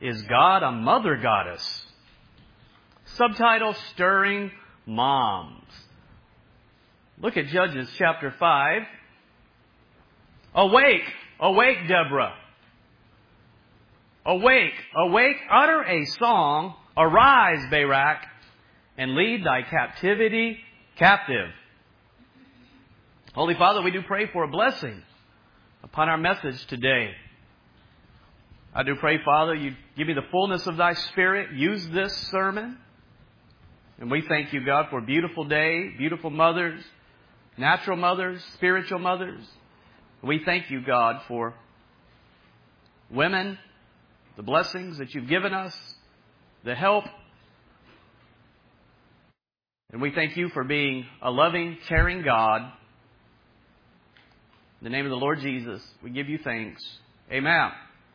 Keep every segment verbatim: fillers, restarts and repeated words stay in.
Is God a mother goddess? Subtitle, Stirring Moms. Look at Judges chapter five. Awake, awake, Deborah. Awake, awake, utter a song. Arise, Barak, and lead thy captivity captive. Holy Father, we do pray for a blessing upon our message today. I do pray, Father, you give me the fullness of thy Spirit. Use this sermon. And we thank you, God, for a beautiful day, beautiful mothers, natural mothers, spiritual mothers. We thank you, God, for women, the blessings that you've given us, the help. And we thank you for being a loving, caring God. In the name of the Lord Jesus, we give you thanks. Amen.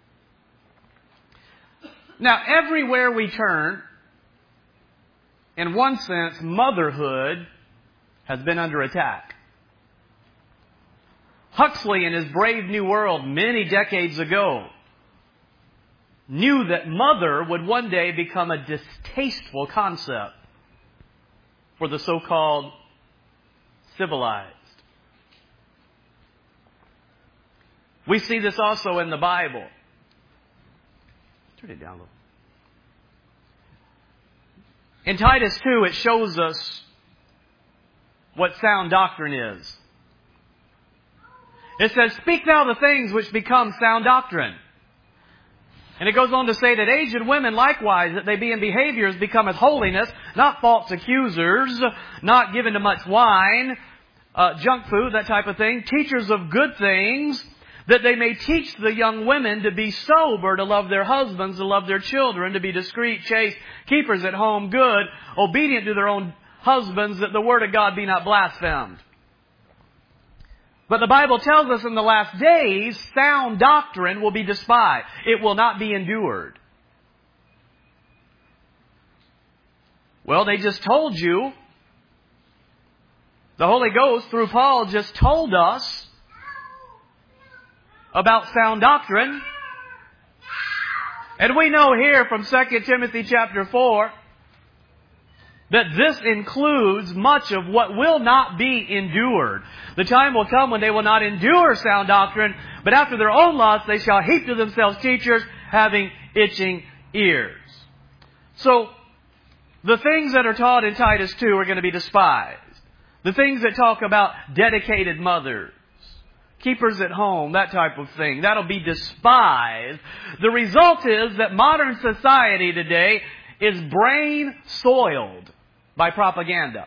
Now, everywhere we turn, in one sense, motherhood has been under attack. Huxley, in his Brave New World many decades ago, knew that mother would one day become a distasteful concept for the so-called civilized. We see this also in the Bible. Turn it down a little. In Titus two, it shows us what sound doctrine is. It says, speak now the things which become sound doctrine. And it goes on to say that aged women likewise, that they be in behaviors become as holiness, not false accusers, not given to much wine, uh, junk food, that type of thing, teachers of good things, that they may teach the young women to be sober, to love their husbands, to love their children, to be discreet, chaste, keepers at home, good, obedient to their own husbands, that the word of God be not blasphemed. But the Bible tells us in the last days, sound doctrine will be despised. It will not be endured. Well, they just told you. The Holy Ghost, through Paul, just told us about sound doctrine. And we know here from Second Timothy chapter four that this includes much of what will not be endured. The time will come when they will not endure sound doctrine, but after their own lust they shall heap to themselves teachers having itching ears. So, the things that are taught in Titus two are going to be despised. The things that talk about dedicated mothers, keepers at home, that type of thing, that'll be despised. The result is that modern society today is brain soiled by propaganda.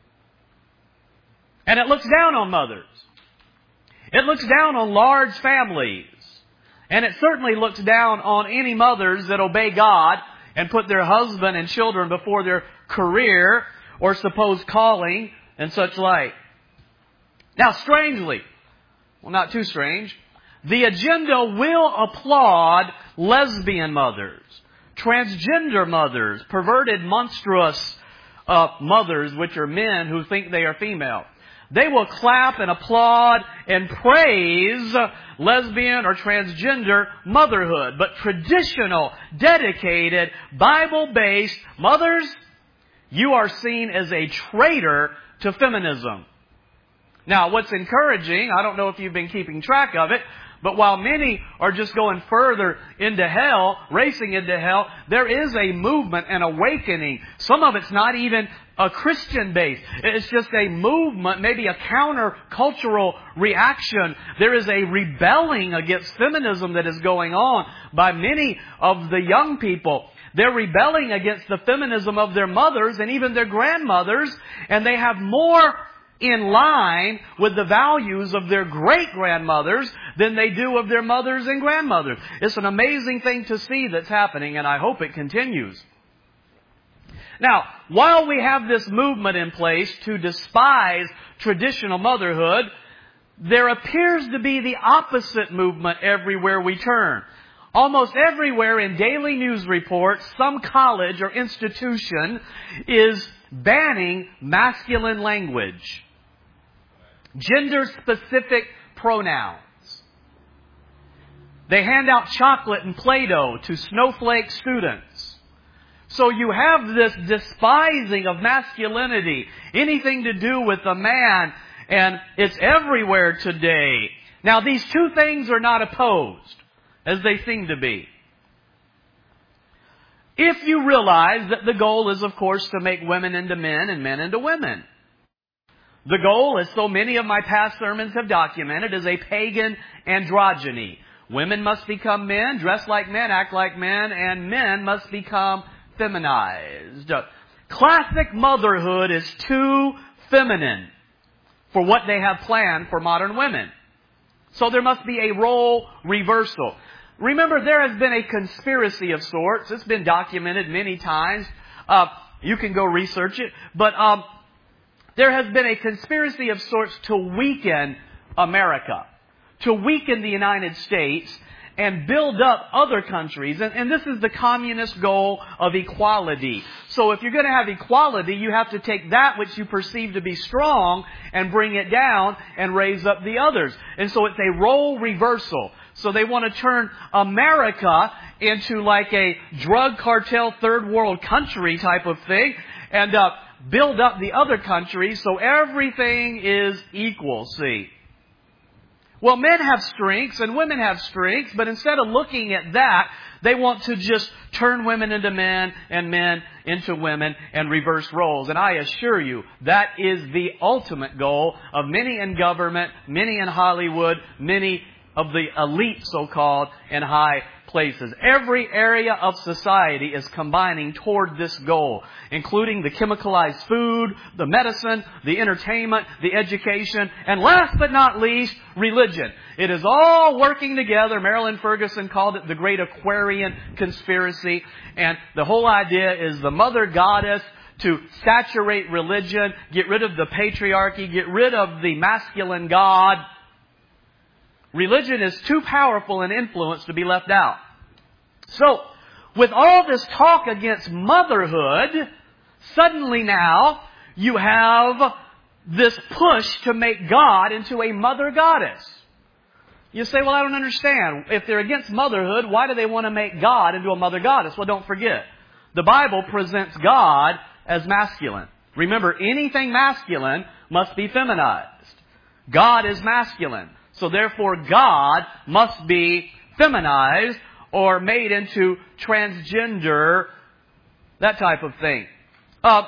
And it looks down on mothers. It looks down on large families. And it certainly looks down on any mothers that obey God and put their husband and children before their career or supposed calling and such like. Now, strangely, well, not too strange, the agenda will applaud lesbian mothers, transgender mothers, perverted, monstrous uh, mothers, which are men who think they are female. They will clap and applaud and praise lesbian or transgender motherhood. But traditional, dedicated, Bible-based mothers, you are seen as a traitor to feminism. Now, what's encouraging, I don't know if you've been keeping track of it, but while many are just going further into hell, racing into hell, there is a movement, an awakening. Some of it's not even a Christian base. It's just a movement, maybe a counter-cultural reaction. There is a rebelling against feminism that is going on by many of the young people. They're rebelling against the feminism of their mothers and even their grandmothers, and they have more in line with the values of their great-grandmothers than they do of their mothers and grandmothers. It's an amazing thing to see that's happening, and I hope it continues. Now, while we have this movement in place to despise traditional motherhood, there appears to be the opposite movement everywhere we turn. Almost everywhere in daily news reports, some college or institution is banning masculine language, gender-specific pronouns. They hand out chocolate and Play-Doh to snowflake students. So you have this despising of masculinity, anything to do with a man, and it's everywhere today. Now, these two things are not opposed, as they seem to be. If you realize that the goal is, of course, to make women into men and men into women. The goal, as so many of my past sermons have documented, is a pagan androgyny. Women must become men, dress like men, act like men, and men must become feminized. Classic motherhood is too feminine for what they have planned for modern women. So there must be a role reversal. Remember, there has been a conspiracy of sorts. It's been documented many times. Uh, you can go research it. But um, there has been a conspiracy of sorts to weaken America, to weaken the United States, and build up other countries. And, and this is the communist goal of equality. So if you're going to have equality, you have to take that which you perceive to be strong and bring it down and raise up the others. And so it's a role reversal. So they want to turn America into like a drug cartel third world country type of thing and uh, build up the other countries so everything is equal, see. Well, men have strengths and women have strengths, but instead of looking at that, they want to just turn women into men and men into women and reverse roles. And I assure you, that is the ultimate goal of many in government, many in Hollywood, many of the elite, so-called, in high places. Every area of society is combining toward this goal, including the chemicalized food, the medicine, the entertainment, the education, and last but not least, religion. It is all working together. Marilyn Ferguson called it the Great Aquarian Conspiracy. And the whole idea is the mother goddess to saturate religion, get rid of the patriarchy, get rid of the masculine god. Religion is too powerful an influence to be left out. So, with all this talk against motherhood, suddenly now you have this push to make God into a mother goddess. You say, well, I don't understand. If they're against motherhood, why do they want to make God into a mother goddess? Well, don't forget, the Bible presents God as masculine. Remember, anything masculine must be feminized. God is masculine. So therefore, God must be feminized or made into transgender, that type of thing. Uh,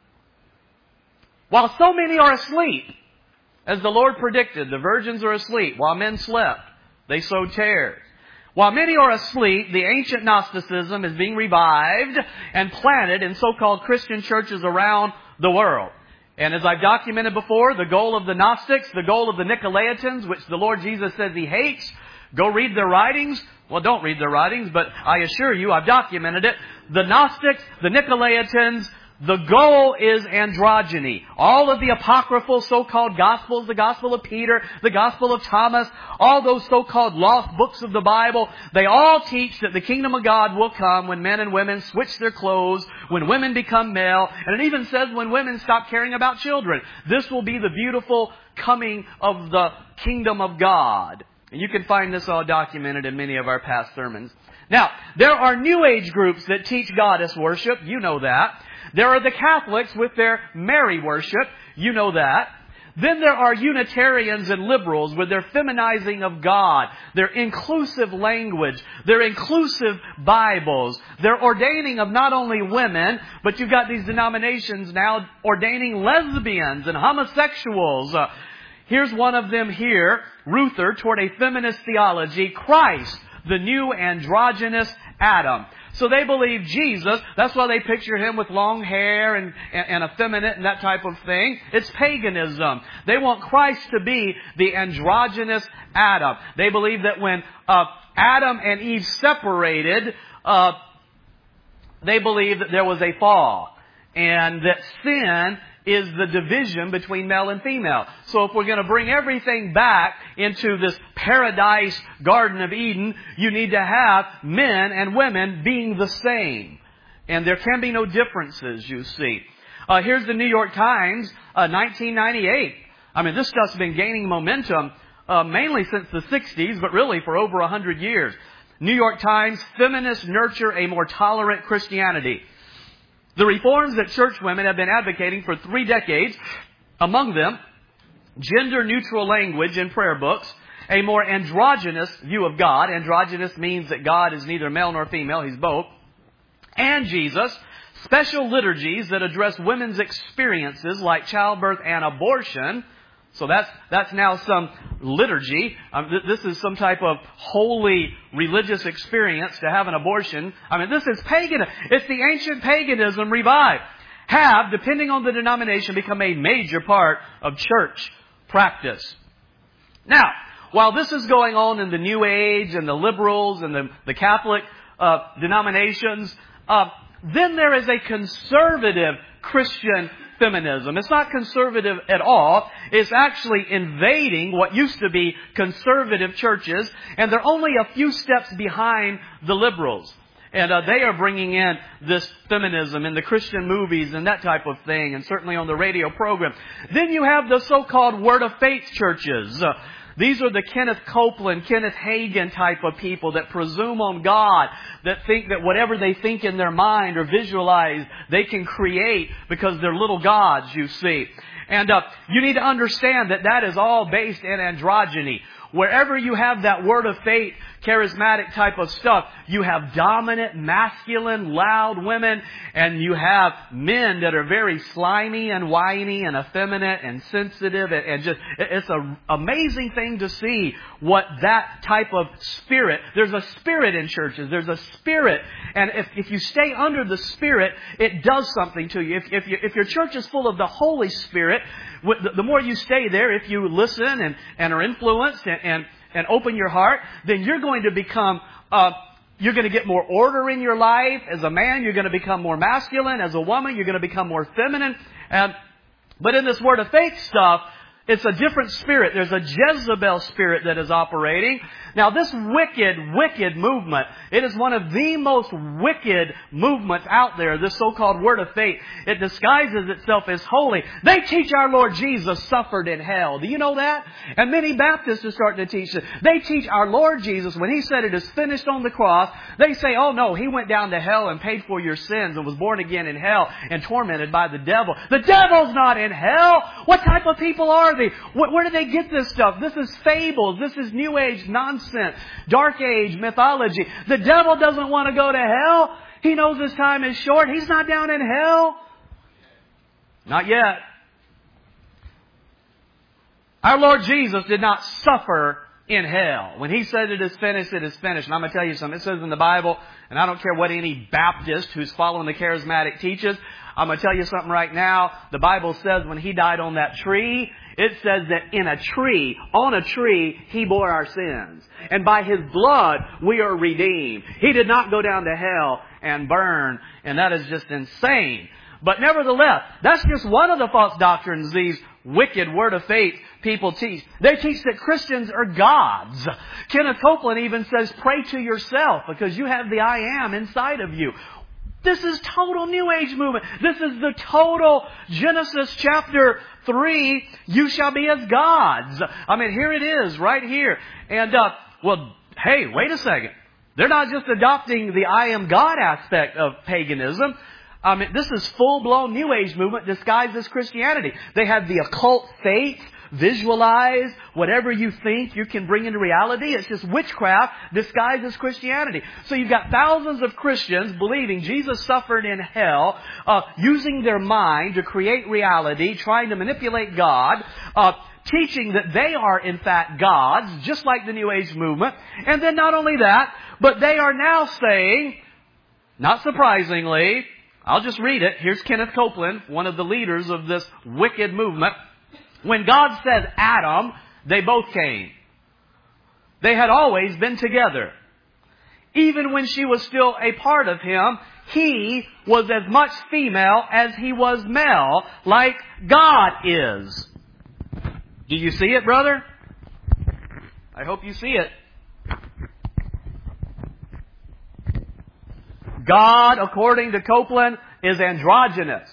while so many are asleep, as the Lord predicted, the virgins are asleep. While men slept, they sowed tares. While many are asleep, the ancient Gnosticism is being revived and planted in so-called Christian churches around the world. And as I've documented before, the goal of the Gnostics, the goal of the Nicolaitans, which the Lord Jesus says He hates, go read their writings. Well, don't read their writings, but I assure you, I've documented it. The Gnostics, the Nicolaitans, the goal is androgyny. All of the apocryphal so-called Gospels, the Gospel of Peter, the Gospel of Thomas, all those so-called lost books of the Bible, they all teach that the kingdom of God will come when men and women switch their clothes, when women become male, and it even says when women stop caring about children. This will be the beautiful coming of the kingdom of God. And you can find this all documented in many of our past sermons. Now, there are New Age groups that teach goddess worship. You know that. There are the Catholics with their Mary worship. You know that. Then there are Unitarians and liberals with their feminizing of God, their inclusive language, their inclusive Bibles, their ordaining of not only women, but you've got these denominations now ordaining lesbians and homosexuals. Uh, here's one of them here, Ruther, toward a feminist theology, Christ, the new androgynous Adam. So they believe Jesus, that's why they picture Him with long hair and, and, and effeminate and that type of thing. It's paganism. They want Christ to be the androgynous Adam. They believe that when uh, Adam and Eve separated, uh, they believe that there was a fall. And that sin is the division between male and female. So if we're going to bring everything back into this paradise Garden of Eden, you need to have men and women being the same. And there can be no differences, you see. Uh, here's the New York Times, uh, nineteen ninety-eight. I mean, this stuff's been gaining momentum uh, mainly since the sixties, but really for over a hundred years. New York Times, feminists nurture a more tolerant Christianity. The reforms that church women have been advocating for three decades, among them, gender-neutral language in prayer books, a more androgynous view of God. Androgynous means that God is neither male nor female, He's both. And Jesus, special liturgies that address women's experiences like childbirth and abortion. So that's that's now some liturgy. Um, th- this is some type of holy religious experience to have an abortion. I mean, this is pagan. It's the ancient paganism revived. Have, depending on the denomination, become a major part of church practice. Now, while this is going on in the New Age and the liberals and the, the Catholic uh, denominations, uh, then there is a conservative Christian feminism. It's not conservative at all. It's actually invading what used to be conservative churches, and they're only a few steps behind the liberals. And uh, they are bringing in this feminism in the Christian movies and that type of thing, and certainly on the radio program. Then you have the so-called Word of Faith churches. Uh, These are the Kenneth Copeland, Kenneth Hagin type of people that presume on God, that think that whatever they think in their mind or visualize, they can create because they're little gods, you see. And uh, you need to understand that that is all based in androgyny. Wherever you have that Word of Faith, charismatic type of stuff, you have dominant, masculine, loud women, and you have men that are very slimy and whiny and effeminate and sensitive, and, and just, it's an amazing thing to see what that type of spirit, there's a spirit in churches, there's a spirit, and if, if you stay under the Spirit, it does something to you. If, if, you, if your church is full of the Holy Spirit, the more you stay there, if you listen and, and are influenced and, and, and open your heart, then you're going to become, uh, you're going to get more order in your life. As a man, you're going to become more masculine. As a woman, you're going to become more feminine. And, but in this Word of Faith stuff, it's a different spirit. There's a Jezebel spirit that is operating. Now, this wicked, wicked movement, it is one of the most wicked movements out there, this so-called Word of Faith. It disguises itself as holy. They teach our Lord Jesus suffered in hell. Do you know that? And many Baptists are starting to teach it. They teach our Lord Jesus, when He said it is finished on the cross, they say, oh no, He went down to hell and paid for your sins and was born again in hell and tormented by the devil. The devil's not in hell! What type of people are they? Where, where do they get this stuff? This is fables. This is New Age nonsense. Dark Age mythology. The devil doesn't want to go to hell. He knows his time is short. He's not down in hell. Not yet. Our Lord Jesus did not suffer in hell. When He said it is finished, it is finished. And I'm going to tell you something. It says in the Bible, and I don't care what any Baptist who's following the charismatic teaches, I'm going to tell you something right now. The Bible says when He died on that tree, it says that in a tree, on a tree, He bore our sins. And by His blood, we are redeemed. He did not go down to hell and burn. And that is just insane. But nevertheless, that's just one of the false doctrines these wicked Word of Faith people teach. They teach that Christians are gods. Kenneth Copeland even says, pray to yourself because you have the I am inside of you. This is total New Age movement. This is the total Genesis chapter three, you shall be as gods. I mean, here it is, right here. And, uh, well, hey, wait a second. They're not just adopting the I am God aspect of paganism. I mean, this is full-blown New Age movement disguised as Christianity. They have the occult faith. Visualize whatever you think you can bring into reality. It's just witchcraft disguised as Christianity. So you've got thousands of Christians believing Jesus suffered in hell, uh, using their mind to create reality, trying to manipulate God, uh, teaching that they are in fact gods, just like the New Age movement. And then not only that, but they are now saying, not surprisingly, I'll just read it. Here's Kenneth Copeland, one of the leaders of this wicked movement. When God said Adam, they both came. They had always been together. Even when she was still a part of him, he was as much female as he was male, like God is. Do you see it, brother? I hope you see it. God, according to Copeland, is androgynous.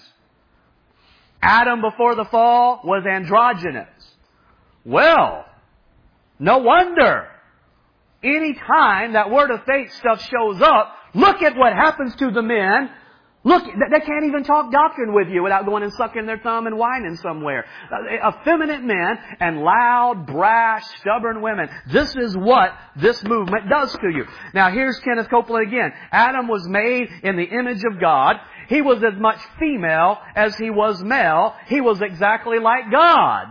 Adam before the fall was androgynous. Well, No wonder. Any time that word of faith stuff shows up, look at what happens to the men. Look, they can't even talk doctrine with you without going and sucking their thumb and whining somewhere. Effeminate men and loud, brash, stubborn women. This is what this movement does to you. Now here's Kenneth Copeland again. Adam was made in the image of God. He was as much female as he was male. He was exactly like God.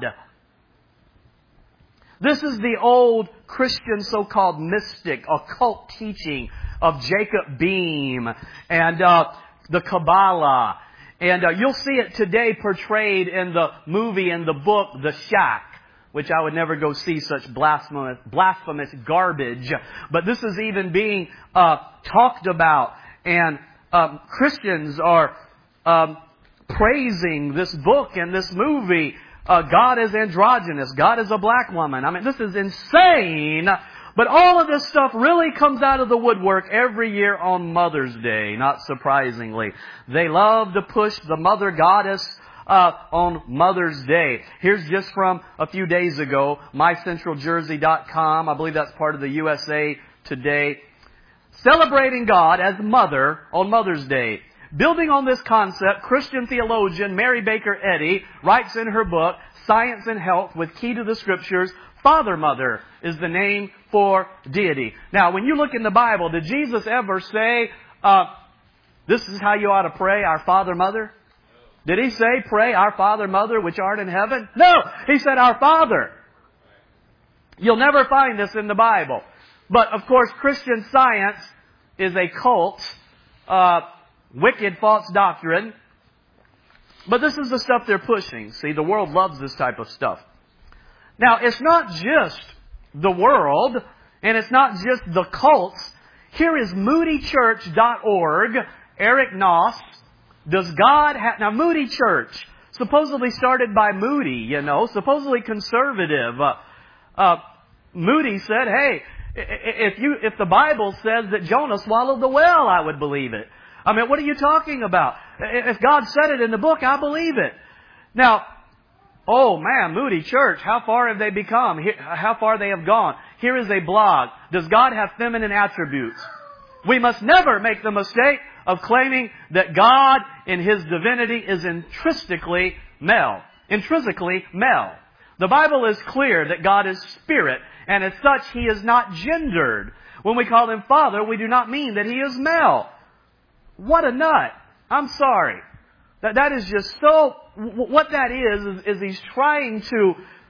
This is the old Christian so-called mystic, occult teaching of Jacob Beam and uh, the Kabbalah. And uh, you'll see it today portrayed in the movie and the book, The Shack, which I would never go see such blasphemous, blasphemous garbage. But this is even being uh, talked about. And um, Christians are um, praising this book and this movie. Uh, God is androgynous. God is a black woman. I mean, this is insane. But all of this stuff really comes out of the woodwork every year on Mother's Day, not surprisingly. They love to push the mother goddess uh, on Mother's Day. Here's just from a few days ago, my central jersey dot com. I believe that's part of the U S A Today. Celebrating God as Mother on Mother's Day. Building on this concept, Christian theologian Mary Baker Eddy writes in her book, Science and Health with Key to the Scriptures, Father Mother is the name for deity. Now, when you look in the Bible, did Jesus ever say, uh, this is how you ought to pray, our Father Mother? Did He say, pray, our Father Mother which art in heaven? No! He said, our Father. You'll never find this in the Bible. But, of course, Christian Science is a cult, uh, wicked false doctrine. But this is the stuff they're pushing. See, the world loves this type of stuff. Now, it's not just the world, and it's not just the cults. Here is moody church dot org, Eric Noss. Does God have... Now, Moody Church, supposedly started by Moody, you know, supposedly conservative. Uh, uh, Moody said, hey, if you if the Bible says that Jonah swallowed the whale, I would believe it. I mean, what are you talking about? If God said it in the book, I believe it. Now, oh man, Moody Church, how far have they become? How far they have gone? Here is a blog. Does God have feminine attributes? We must never make the mistake of claiming that God in His divinity is intrinsically male. Intrinsically male. The Bible is clear that God is spirit, and as such, He is not gendered. When we call Him Father, we do not mean that He is male. What a nut. I'm sorry. That that is just so... What that is, is, is he's trying to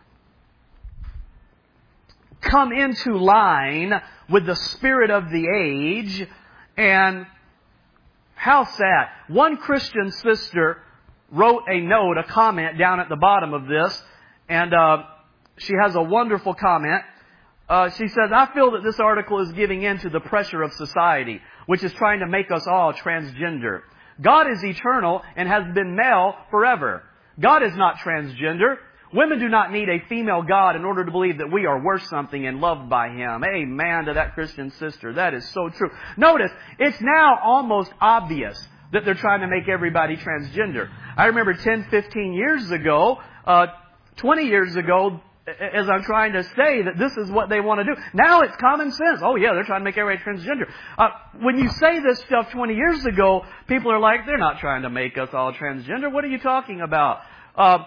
come into line with the spirit of the age. And how sad. One Christian sister wrote a note, a comment down at the bottom of this. And uh, she has a wonderful comment. Uh, she says, I feel that this article is giving in to the pressure of society, which is trying to make us all transgender. God is eternal and has been male forever. God is not transgender. Women do not need a female God in order to believe that we are worth something and loved by Him. Amen to that Christian sister. That is so true. Notice, it's now almost obvious that they're trying to make everybody transgender. I remember ten, fifteen years ago, uh, twenty years ago, as I'm trying to say that this is what they want to do. Now it's common sense. Oh yeah, they're trying to make everybody transgender. Uh, when you say this stuff twenty years ago, people are like, they're not trying to make us all transgender. What are you talking about? Uh,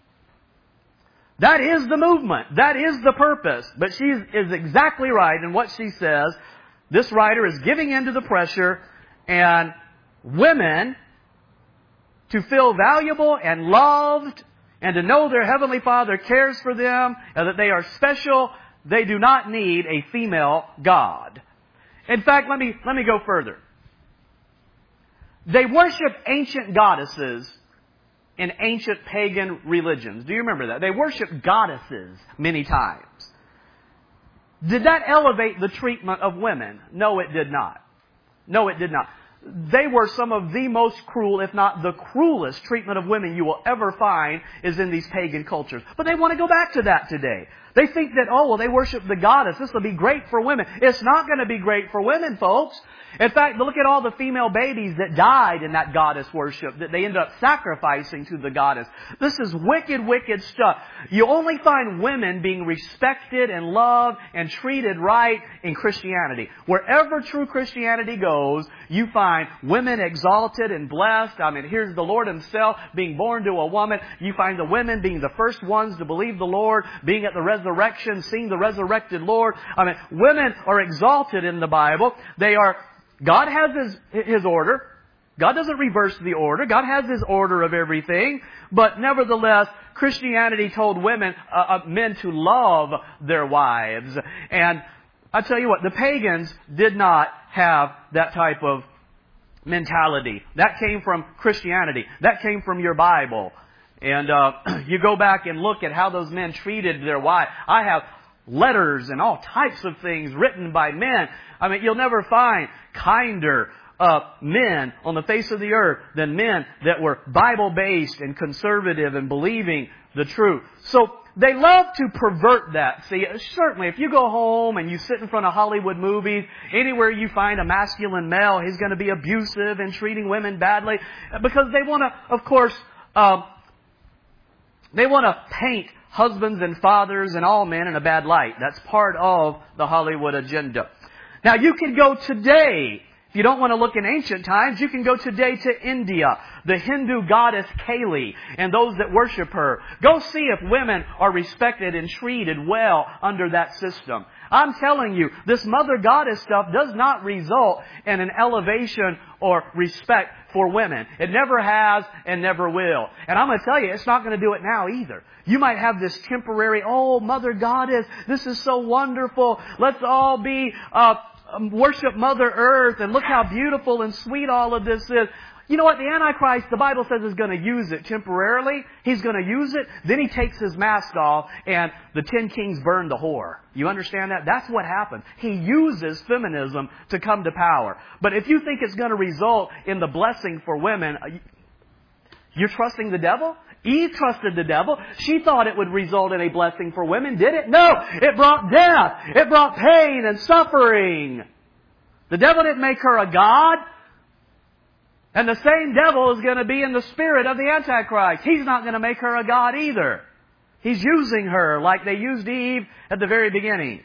that is the movement. That is the purpose. But she is exactly right in what she says. This writer is giving in to the pressure, and women, to feel valuable and loved and to know their Heavenly Father cares for them and that they are special, they do not need a female God. In fact, let me, let me go further. They worship ancient goddesses in ancient pagan religions. Do you remember that? They worship goddesses many times. Did that elevate the treatment of women? No, it did not. No, it did not. They were some of the most cruel, if not the cruelest treatment of women you will ever find is in these pagan cultures. But they want to go back to that today. They think that, oh, well, they worship the goddess. This will be great for women. It's not going to be great for women, folks. In fact, look at all the female babies that died in that goddess worship that they end up sacrificing to the goddess. This is wicked, wicked stuff. You only find women being respected and loved and treated right in Christianity. Wherever true Christianity goes, you find women exalted and blessed. I mean, here's the Lord Himself being born to a woman. You find the women being the first ones to believe the Lord, being at the resurrection, seeing the resurrected Lord. I mean, women are exalted in the Bible. They are God has His, His order. God doesn't reverse the order. God has His order of everything. But nevertheless, Christianity told women, uh, uh, men to love their wives. And I tell you what, the pagans did not have that type of mentality. That came from Christianity. That came from your Bible. And uh, you go back and look at how those men treated their wives. I have letters and all types of things written by men. I mean, you'll never find kinder uh, men on the face of the earth than men that were Bible-based and conservative and believing the truth. So they love to pervert that. See, certainly if you go home and you sit in front of Hollywood movies, anywhere you find a masculine male, he's going to be abusive and treating women badly because they want to, of course, uh, they want to paint husbands and fathers and all men in a bad light. That's part of the Hollywood agenda. Now, you can go today. If you don't want to look in ancient times, you can go today to India, the Hindu goddess Kali, and those that worship her. Go see if women are respected and treated well under that system. I'm telling you, this mother goddess stuff does not result in an elevation or respect for women. It never has and never will. And I'm going to tell you, it's not going to do it now either. You might have this temporary, oh, mother goddess, this is so wonderful. Let's all be, uh, worship Mother Earth and look how beautiful and sweet all of this is. You know what? The Antichrist, the Bible says, is going to use it temporarily. He's going to use it. Then he takes his mask off and the ten kings burn the whore. You understand that? That's what happens. He uses feminism to come to power. But if you think it's going to result in the blessing for women, you're trusting the devil? Eve trusted the devil. She thought it would result in a blessing for women. Did it? No. It brought death. It brought pain and suffering. The devil didn't make her a god. And the same devil is going to be in the spirit of the Antichrist. He's not going to make her a god either. He's using her like they used Eve at the very beginning.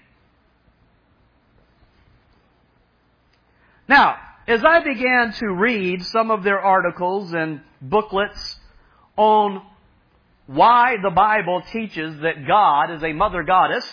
Now, as I began to read some of their articles and booklets on why the Bible teaches that God is a mother goddess,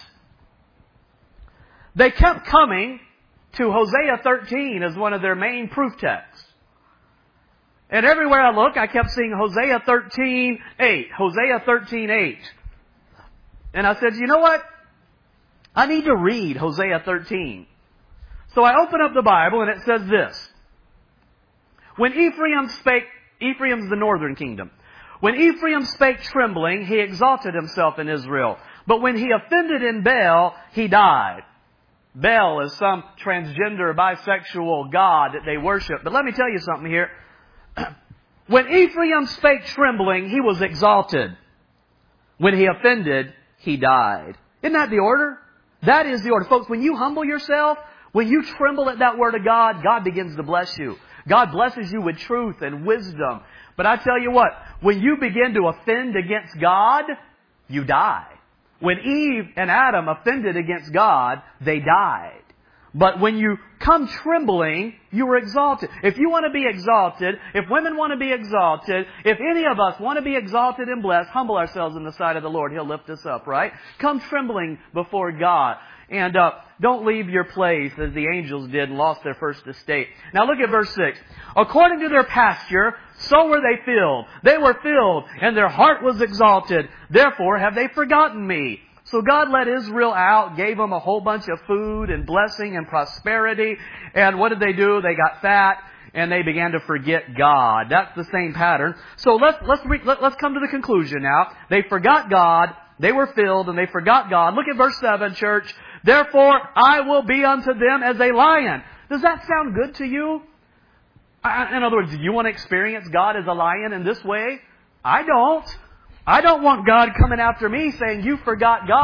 they kept coming to Hosea thirteen as one of their main proof texts. And everywhere I look, I kept seeing Hosea thirteen eight. Hosea thirteen eight. And I said, you know what? I need to read Hosea thirteen. So I open up the Bible and it says this. When Ephraim spake, Ephraim's the northern kingdom. When Ephraim spake trembling, he exalted himself in Israel. But when he offended in Baal, he died. Baal is some transgender, bisexual god that they worship. But let me tell you something here. When Ephraim spake trembling, he was exalted. When he offended, he died. Isn't that the order? That is the order. Folks, when you humble yourself, when you tremble at that word of God, God begins to bless you. God blesses you with truth and wisdom. But I tell you what, when you begin to offend against God, you die. When Eve and Adam offended against God, they died. But when you come trembling, you are exalted. If you want to be exalted, if women want to be exalted, if any of us want to be exalted and blessed, humble ourselves in the sight of the Lord. He'll lift us up, right? Come trembling before God. And uh, don't leave your place as the angels did and lost their first estate. Now look at verse six. According to their pasture, so were they filled. They were filled, and their heart was exalted. Therefore have they forgotten me. So God let Israel out, gave them a whole bunch of food and blessing and prosperity. And what did they do? They got fat and they began to forget God. That's the same pattern. So let's let's re, let, let's come to the conclusion now. They forgot God. They were filled and they forgot God. Look at verse seven, church. Therefore I will be unto them as a lion. Does that sound good to you? In other words, do you want to experience God as a lion in this way? I don't. I don't want God coming after me saying, you forgot God.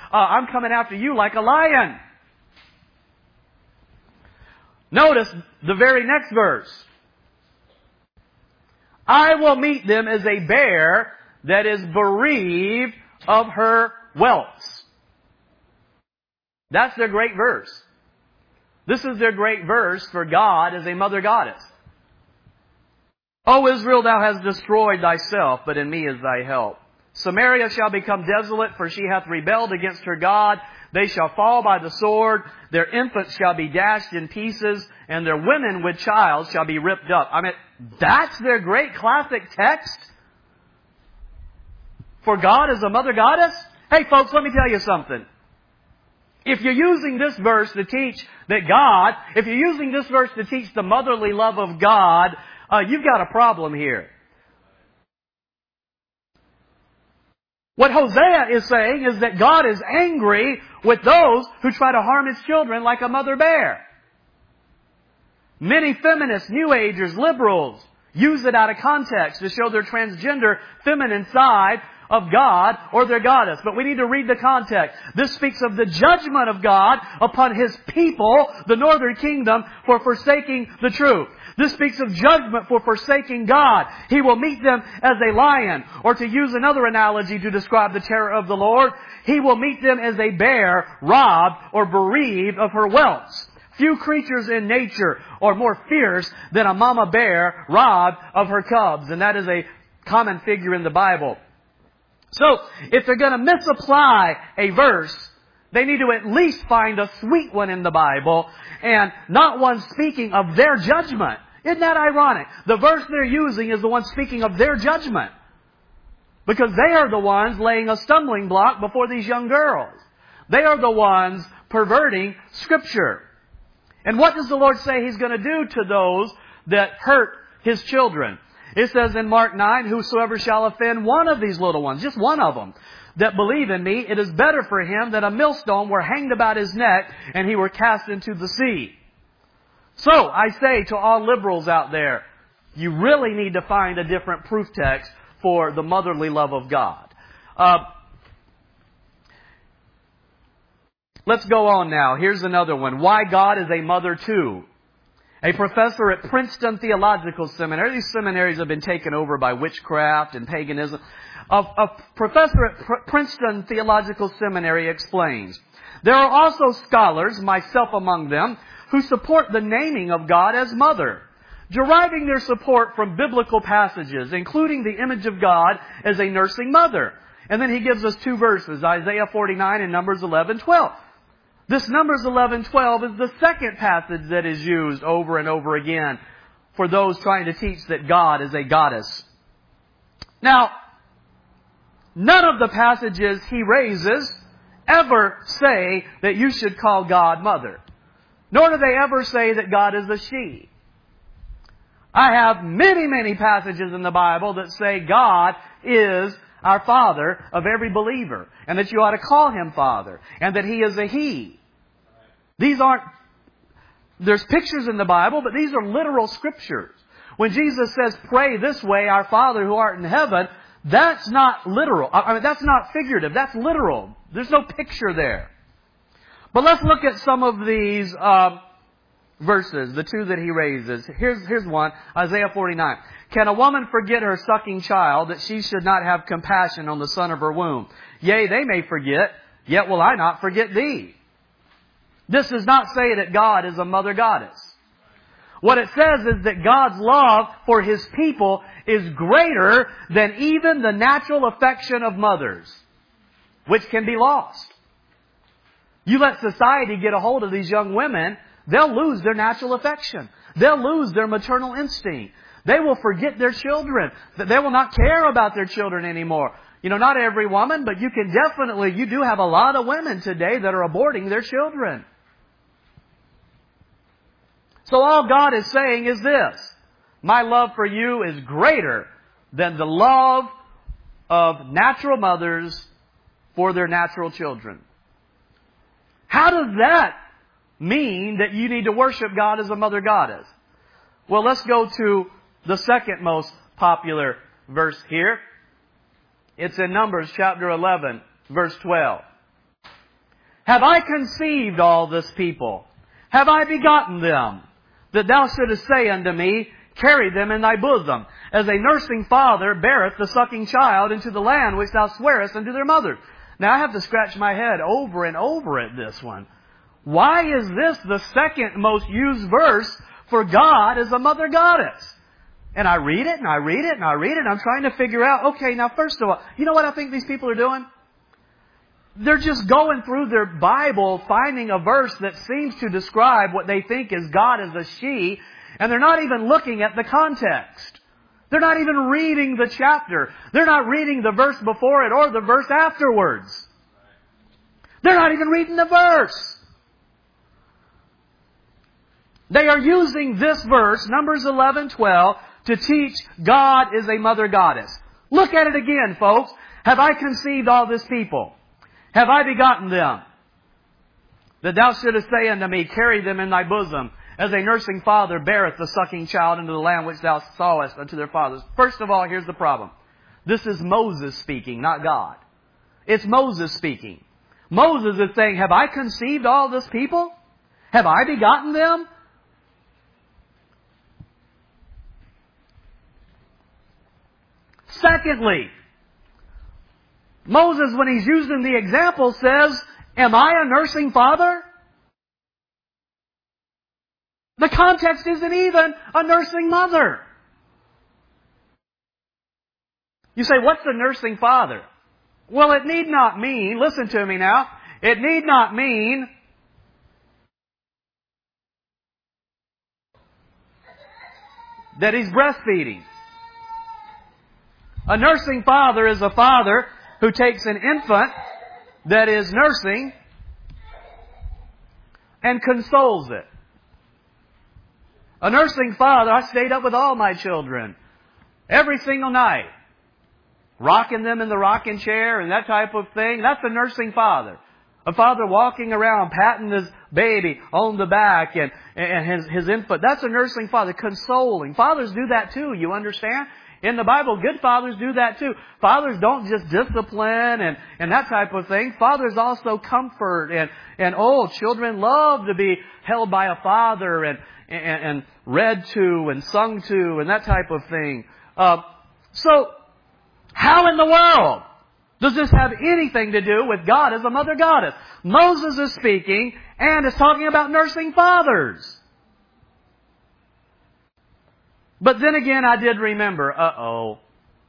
uh, I'm coming after you like a lion. Notice the very next verse. I will meet them as a bear that is bereaved of her whelps. That's their great verse. This is their great verse for God as a mother goddess. O Israel, thou hast destroyed thyself, but in me is thy help. Samaria shall become desolate, for she hath rebelled against her God. They shall fall by the sword. Their infants shall be dashed in pieces, and their women with child shall be ripped up. I mean, that's their great classic text for God as a mother goddess? Hey folks, let me tell you something. If you're using this verse to teach that God, if you're using this verse to teach the motherly love of God, uh, you've got a problem here. What Hosea is saying is that God is angry with those who try to harm His children like a mother bear. Many feminists, New Agers, liberals use it out of context to show their transgender feminine side of God or their goddess. But we need to read the context. This speaks of the judgment of God upon His people, the northern kingdom, for forsaking the truth. This speaks of judgment for forsaking God. He will meet them as a lion. Or to use another analogy to describe the terror of the Lord, He will meet them as a bear robbed or bereaved of her whelps. Few creatures in nature are more fierce than a mama bear robbed of her cubs. And that is a common figure in the Bible. So, if they're going to misapply a verse, they need to at least find a sweet one in the Bible and not one speaking of their judgment. Isn't that ironic? The verse they're using is the one speaking of their judgment. Because they are the ones laying a stumbling block before these young girls. They are the ones perverting Scripture. And what does the Lord say He's going to do to those that hurt His children? It says in Mark nine, whosoever shall offend one of these little ones, just one of them, that believe in me, it is better for him that a millstone were hanged about his neck and he were cast into the sea. So, I say to all liberals out there, you really need to find a different proof text for the motherly love of God. Uh, let's go on now. Here's another one. Why God is a mother too. A professor at Princeton Theological Seminary. These seminaries have been taken over by witchcraft and paganism. A, a professor at Pr- Princeton Theological Seminary explains, there are also scholars, myself among them, who support the naming of God as mother, deriving their support from biblical passages, including the image of God as a nursing mother. And then he gives us two verses, Isaiah forty-nine and Numbers eleven twelve. This Numbers eleven twelve is the second passage that is used over and over again for those trying to teach that God is a goddess. Now, none of the passages he raises ever say that you should call God mother. Nor do they ever say that God is a she. I have many, many passages in the Bible that say God is our Father of every believer, and that you ought to call Him Father, and that He is a He. These aren't, there's pictures in the Bible, but these are literal scriptures. When Jesus says, pray this way, our Father who art in heaven, that's not literal. I mean, that's not figurative. That's literal. There's no picture there. But let's look at some of these uh, verses, the two that he raises. Here's, here's one, Isaiah forty-nine. Can a woman forget her sucking child, that she should not have compassion on the son of her womb? Yea, they may forget, yet will I not forget thee. This does not say that God is a mother goddess. What it says is that God's love for His people is greater than even the natural affection of mothers, which can be lost. You let society get a hold of these young women, they'll lose their natural affection. They'll lose their maternal instinct. They will forget their children. They will not care about their children anymore. You know, not every woman, but you can definitely, you do have a lot of women today that are aborting their children. So all God is saying is this: my love for you is greater than the love of natural mothers for their natural children. How does that mean that you need to worship God as a mother goddess? Well, let's go to the second most popular verse here. It's in Numbers chapter eleven, verse twelve. Have I conceived all this people? Have I begotten them? That thou shouldest say unto me, carry them in thy bosom, as a nursing father beareth the sucking child into the land which thou swearest unto their mothers. Now I have to scratch my head over and over at this one. Why is this the second most used verse for God as a mother goddess? And I read it, and I read it, and I read it, and I'm trying to figure out, okay, now first of all, you know what I think these people are doing? They're just going through their Bible, finding a verse that seems to describe what they think is God as a she, and they're not even looking at the context. They're not even reading the chapter. They're not reading the verse before it or the verse afterwards. They're not even reading the verse. They are using this verse, Numbers eleven twelve, to teach God is a mother goddess. Look at it again, folks. Have I conceived all this people? Have I begotten them? That thou shouldest say unto me, carry them in thy bosom, as a nursing father beareth the sucking child into the land which thou sawest unto their fathers. First of all, here's the problem. This is Moses speaking, not God. It's Moses speaking. Moses is saying, have I conceived all this people? Have I begotten them? Secondly, Moses, when he's using the example, says, am I a nursing father? The context isn't even a nursing mother. You say, what's a nursing father? Well, it need not mean, listen to me now, it need not mean that he's breastfeeding. A nursing father is a father who takes an infant that is nursing and consoles it. A nursing father, I stayed up with all my children every single night, rocking them in the rocking chair and that type of thing. That's a nursing father. A father walking around, patting his baby on the back and, and his, his infant. That's a nursing father, consoling. Fathers do that too, you understand? In the Bible, good fathers do that too. Fathers don't just discipline and, and that type of thing. Fathers also comfort and, and oh, children love to be held by a father and, and, and read to and sung to and that type of thing. Uh, so, how in the world does this have anything to do with God as a mother goddess? Moses is speaking and is talking about nursing fathers. But then again, I did remember, uh-oh,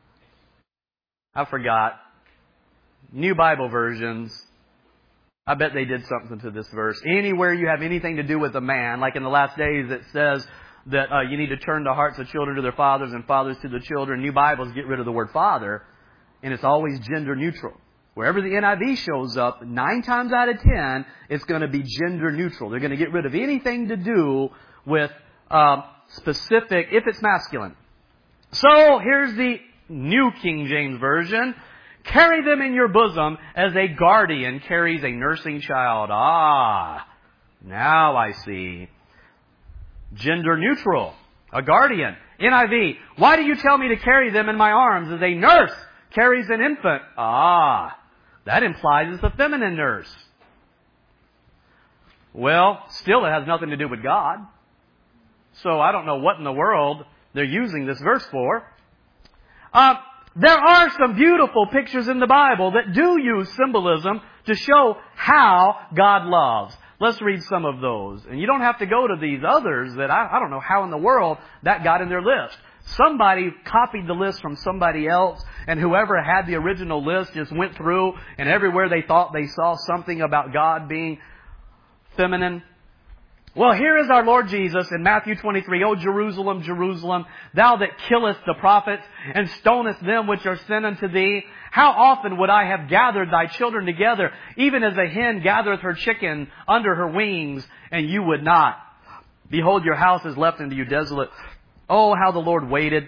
I forgot. New Bible versions, I bet they did something to this verse. Anywhere you have anything to do with a man, like in the last days it says that uh, you need to turn the hearts of children to their fathers and fathers to the children. New Bibles get rid of the word father, and it's always gender neutral. Wherever the N I V shows up, nine times out of ten, it's going to be gender neutral. They're going to get rid of anything to do with Uh, specific, if it's masculine. So, here's the New King James Version. Carry them in your bosom as a guardian carries a nursing child. Ah, now I see. Gender neutral. A guardian. N I V. Why do you tell me to carry them in my arms as a nurse carries an infant? Ah, that implies it's a feminine nurse. Well, still it has nothing to do with God. So I don't know what in the world they're using this verse for. Uh, there are some beautiful pictures in the Bible that do use symbolism to show how God loves. Let's read some of those. And you don't have to go to these others that I, I don't know how in the world that got in their list. Somebody copied the list from somebody else, and whoever had the original list just went through, and everywhere they thought they saw something about God being feminine. Well, here is our Lord Jesus in Matthew twenty-three. O Jerusalem, Jerusalem, thou that killest the prophets and stonest them which are sent unto thee, how often would I have gathered thy children together, even as a hen gathereth her chicken under her wings, and you would not. Behold, your house is left unto you desolate. Oh, how the Lord waited.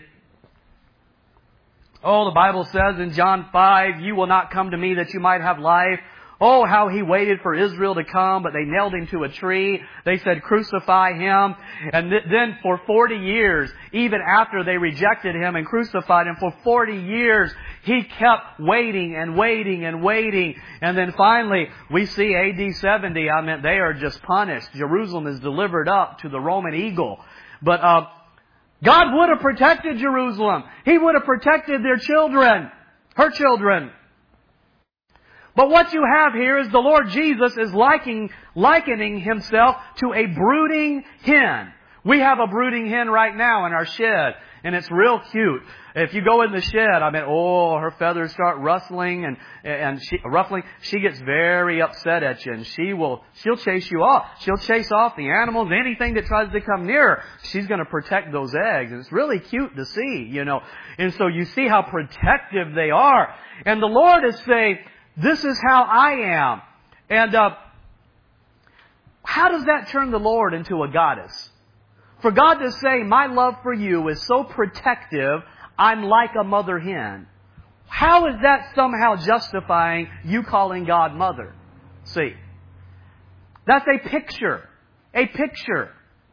Oh, the Bible says in John five, you will not come to me that you might have life. Oh, how He waited for Israel to come, but they nailed Him to a tree. They said, crucify Him. And th- then for forty years, even after they rejected Him and crucified Him, for forty years, He kept waiting and waiting and waiting. And then finally, we see A D seventy, I mean, they are just punished. Jerusalem is delivered up to the Roman eagle. But uh, God would have protected Jerusalem. He would have protected their children, her children. But what you have here is the Lord Jesus is liking, likening Himself to a brooding hen. We have a brooding hen right now in our shed, and it's real cute. If you go in the shed, I mean, oh, her feathers start rustling and and she, ruffling. She gets very upset at you, and she will she'll chase you off. She'll chase off the animals, anything that tries to come near her. She's going to protect those eggs, and it's really cute to see, you know. And so you see how protective they are. And the Lord is saying, this is how I am. And uh, how does that turn the Lord into a goddess? For God to say, my love for you is so protective, I'm like a mother hen. How is that somehow justifying you calling God mother? See, that's a picture. A picture.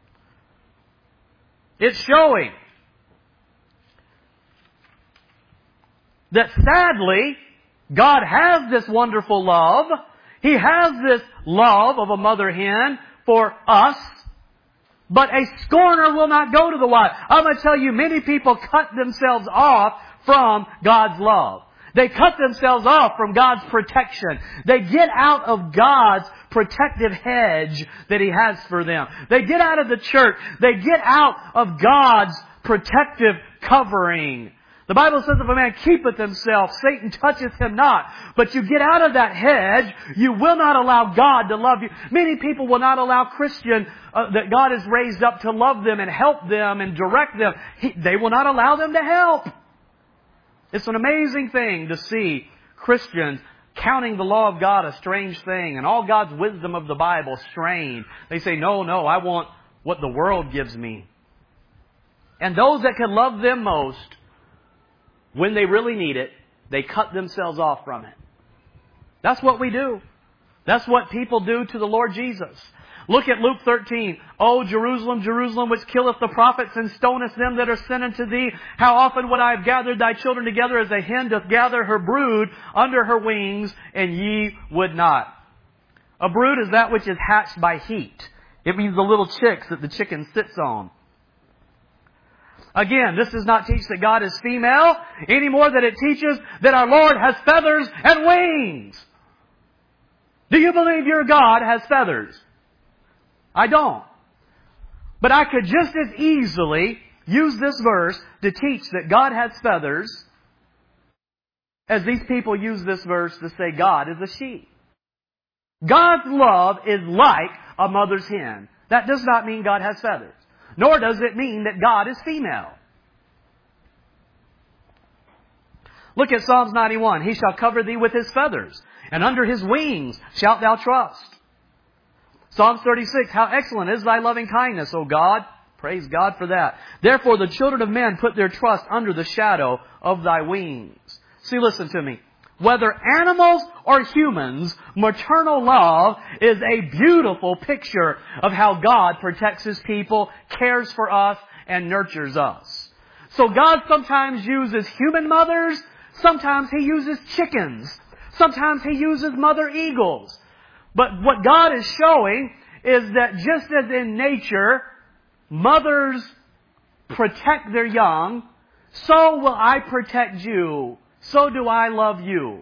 It's showing that sadly, God has this wonderful love. He has this love of a mother hen for us. But a scorner will not go to the wife. I'm going to tell you, many people cut themselves off from God's love. They cut themselves off from God's protection. They get out of God's protective hedge that He has for them. They get out of the church. They get out of God's protective covering. The Bible says, if a man keepeth himself, Satan toucheth him not. But you get out of that hedge, you will not allow God to love you. Many people will not allow Christian uh, that God has raised up to love them and help them and direct them. He, they will not allow them to help. It's an amazing thing to see Christians counting the law of God a strange thing and all God's wisdom of the Bible strange. They say, no, no, I want what the world gives me. And those that can love them most, when they really need it, they cut themselves off from it. That's what we do. That's what people do to the Lord Jesus. Look at Luke thirteen. O Jerusalem, Jerusalem, which killeth the prophets and stoneth them that are sent unto thee, how often would I have gathered thy children together as a hen doth gather her brood under her wings, and ye would not. A brood is that which is hatched by heat. It means the little chicks that the chicken sits on. Again, this does not teach that God is female any more than it teaches that our Lord has feathers and wings. Do you believe your God has feathers? I don't. But I could just as easily use this verse to teach that God has feathers as these people use this verse to say God is a she. God's love is like a mother's hen. That does not mean God has feathers. Nor does it mean that God is female. Look at Psalms ninety-one. He shall cover thee with His feathers, and under His wings shalt thou trust. Psalms thirty-six. How excellent is thy loving kindness, O God. Praise God for that. Therefore the children of men put their trust under the shadow of thy wings. See, listen to me. Whether animals or humans, maternal love is a beautiful picture of how God protects His people, cares for us, and nurtures us. So God sometimes uses human mothers, sometimes He uses chickens, sometimes He uses mother eagles. But what God is showing is that just as in nature, mothers protect their young, so will I protect you. So do I love you.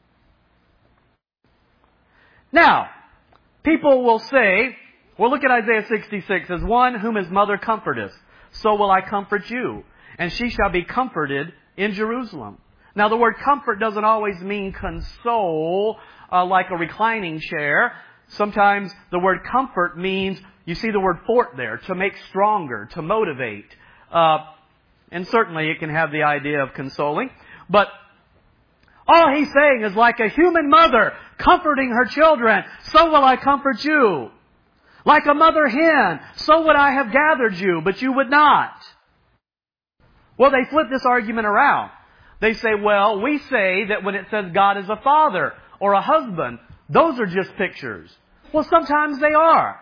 Now, people will say, well, look at Isaiah sixty-six. As one whom his mother comforteth, so will I comfort you. And she shall be comforted in Jerusalem. Now, the word comfort doesn't always mean console, uh, like a reclining chair. Sometimes the word comfort means, you see the word fort there, to make stronger, to motivate. Uh, and certainly it can have the idea of consoling. But all He's saying is, like a human mother comforting her children, so will I comfort you. Like a mother hen, so would I have gathered you, but you would not. Well, they flip this argument around. They say, well, we say that when it says God is a father or a husband, Those are just pictures. Well, sometimes they are.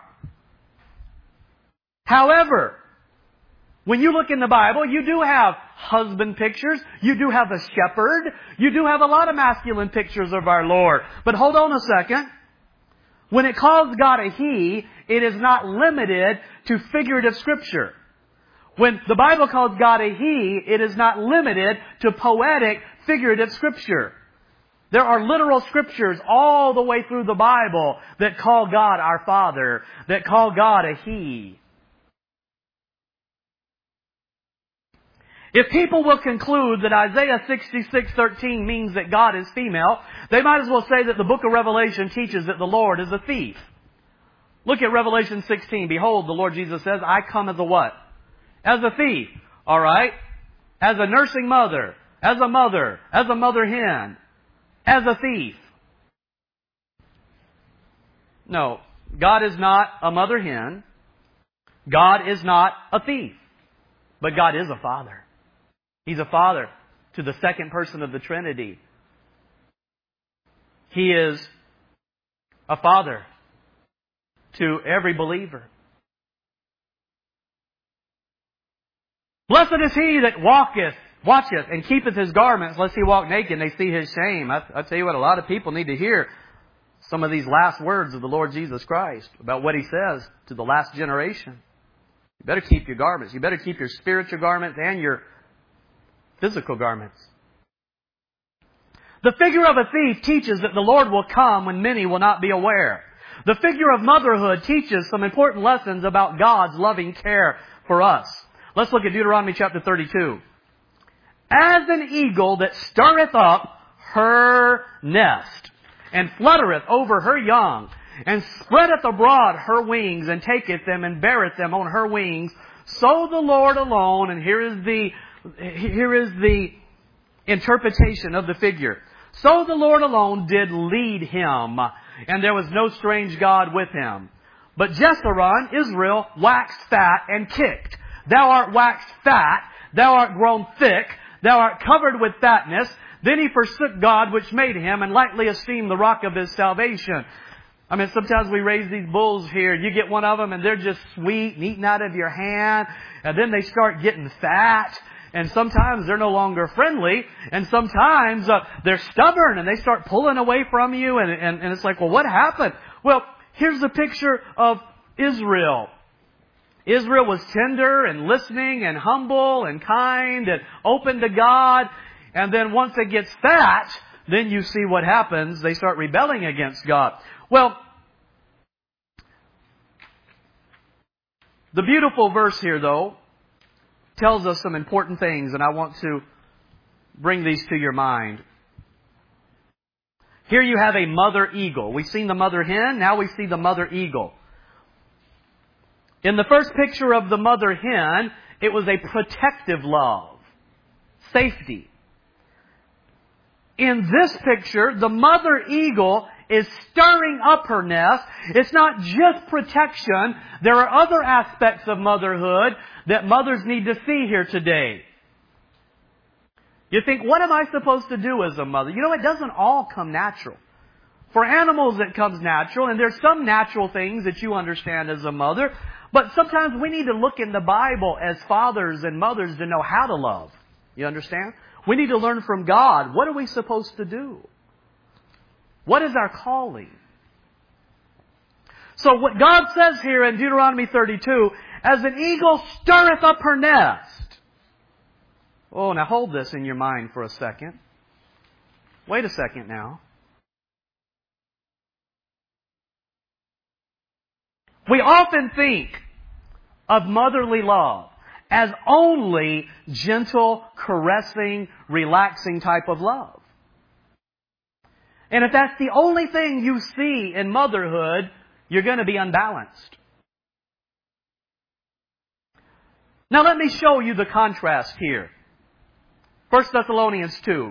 However, when you look in the Bible, you do have husband pictures. You do have a shepherd. You do have a lot of masculine pictures of our Lord. But hold on a second. When it calls God a He, it is not limited to figurative Scripture. When the Bible calls God a He, it is not limited to poetic, figurative Scripture. There are literal Scriptures all the way through the Bible that call God our Father, that call God a He. If people will conclude that Isaiah sixty-six thirteen means that God is female, they might as well say that the book of Revelation teaches that the Lord is a thief. Look at Revelation sixteen. Behold, the Lord Jesus says, I come as a what? As a thief. All right? As a nursing mother. As a mother. As a mother hen. As a thief. No. God is not a mother hen. God is not a thief. But God is a father. He's a father to the second person of the Trinity. He is a father to every believer. Blessed is he that walketh, watcheth, and keepeth his garments, lest he walk naked and they see his shame. I, I tell you what, a lot of people need to hear some of these last words of the Lord Jesus Christ about what He says to the last generation. You better keep your garments. You better keep your spiritual garments and your physical garments. The figure of a thief teaches that the Lord will come when many will not be aware. The figure of motherhood teaches some important lessons about God's loving care for us. Let's look at Deuteronomy chapter thirty-two. As an eagle that stirreth up her nest, and fluttereth over her young, and spreadeth abroad her wings, and taketh them, and beareth them on her wings, so the Lord alone, and here is the, here is the interpretation of the figure. So the Lord alone did lead him, and there was no strange God with him. But Jeshurun, Israel, waxed fat and kicked. Thou art waxed fat, thou art grown thick, thou art covered with fatness. Then he forsook God which made him, and lightly esteemed the rock of his salvation. I mean, sometimes we raise these bulls here. You get one of them and they're just sweet and eating out of your hand. And then they start getting fat. And sometimes they're no longer friendly. And sometimes uh, they're stubborn and they start pulling away from you. And, and, and it's like, well, what happened? Well, here's a picture of Israel. Israel was tender and listening and humble and kind and open to God. And then once it gets fat, then you see what happens. They start rebelling against God. Well, the beautiful verse here, though, tells us some important things, and I want to bring these to your mind. Here you have a mother eagle. We've seen the mother hen, now we see the mother eagle. In the first picture of the mother hen, it was a protective love, safety. In this picture, the mother eagle is stirring up her nest. It's not just protection. There are other aspects of motherhood that mothers need to see here today. You think, what am I supposed to do as a mother? You know, it doesn't all come natural. For animals, it comes natural, and there's some natural things that you understand as a mother. But sometimes we need to look in the Bible as fathers and mothers to know how to love. You understand? We need to learn from God. What are we supposed to do? What is our calling? So what God says here in Deuteronomy thirty-two, as an eagle stirreth up her nest. Oh, now hold this in your mind for a second. Wait a second now. We often think of motherly love as only gentle, caressing, relaxing type of love. And if that's the only thing you see in motherhood, you're going to be unbalanced. Now let me show you the contrast here. First Thessalonians two.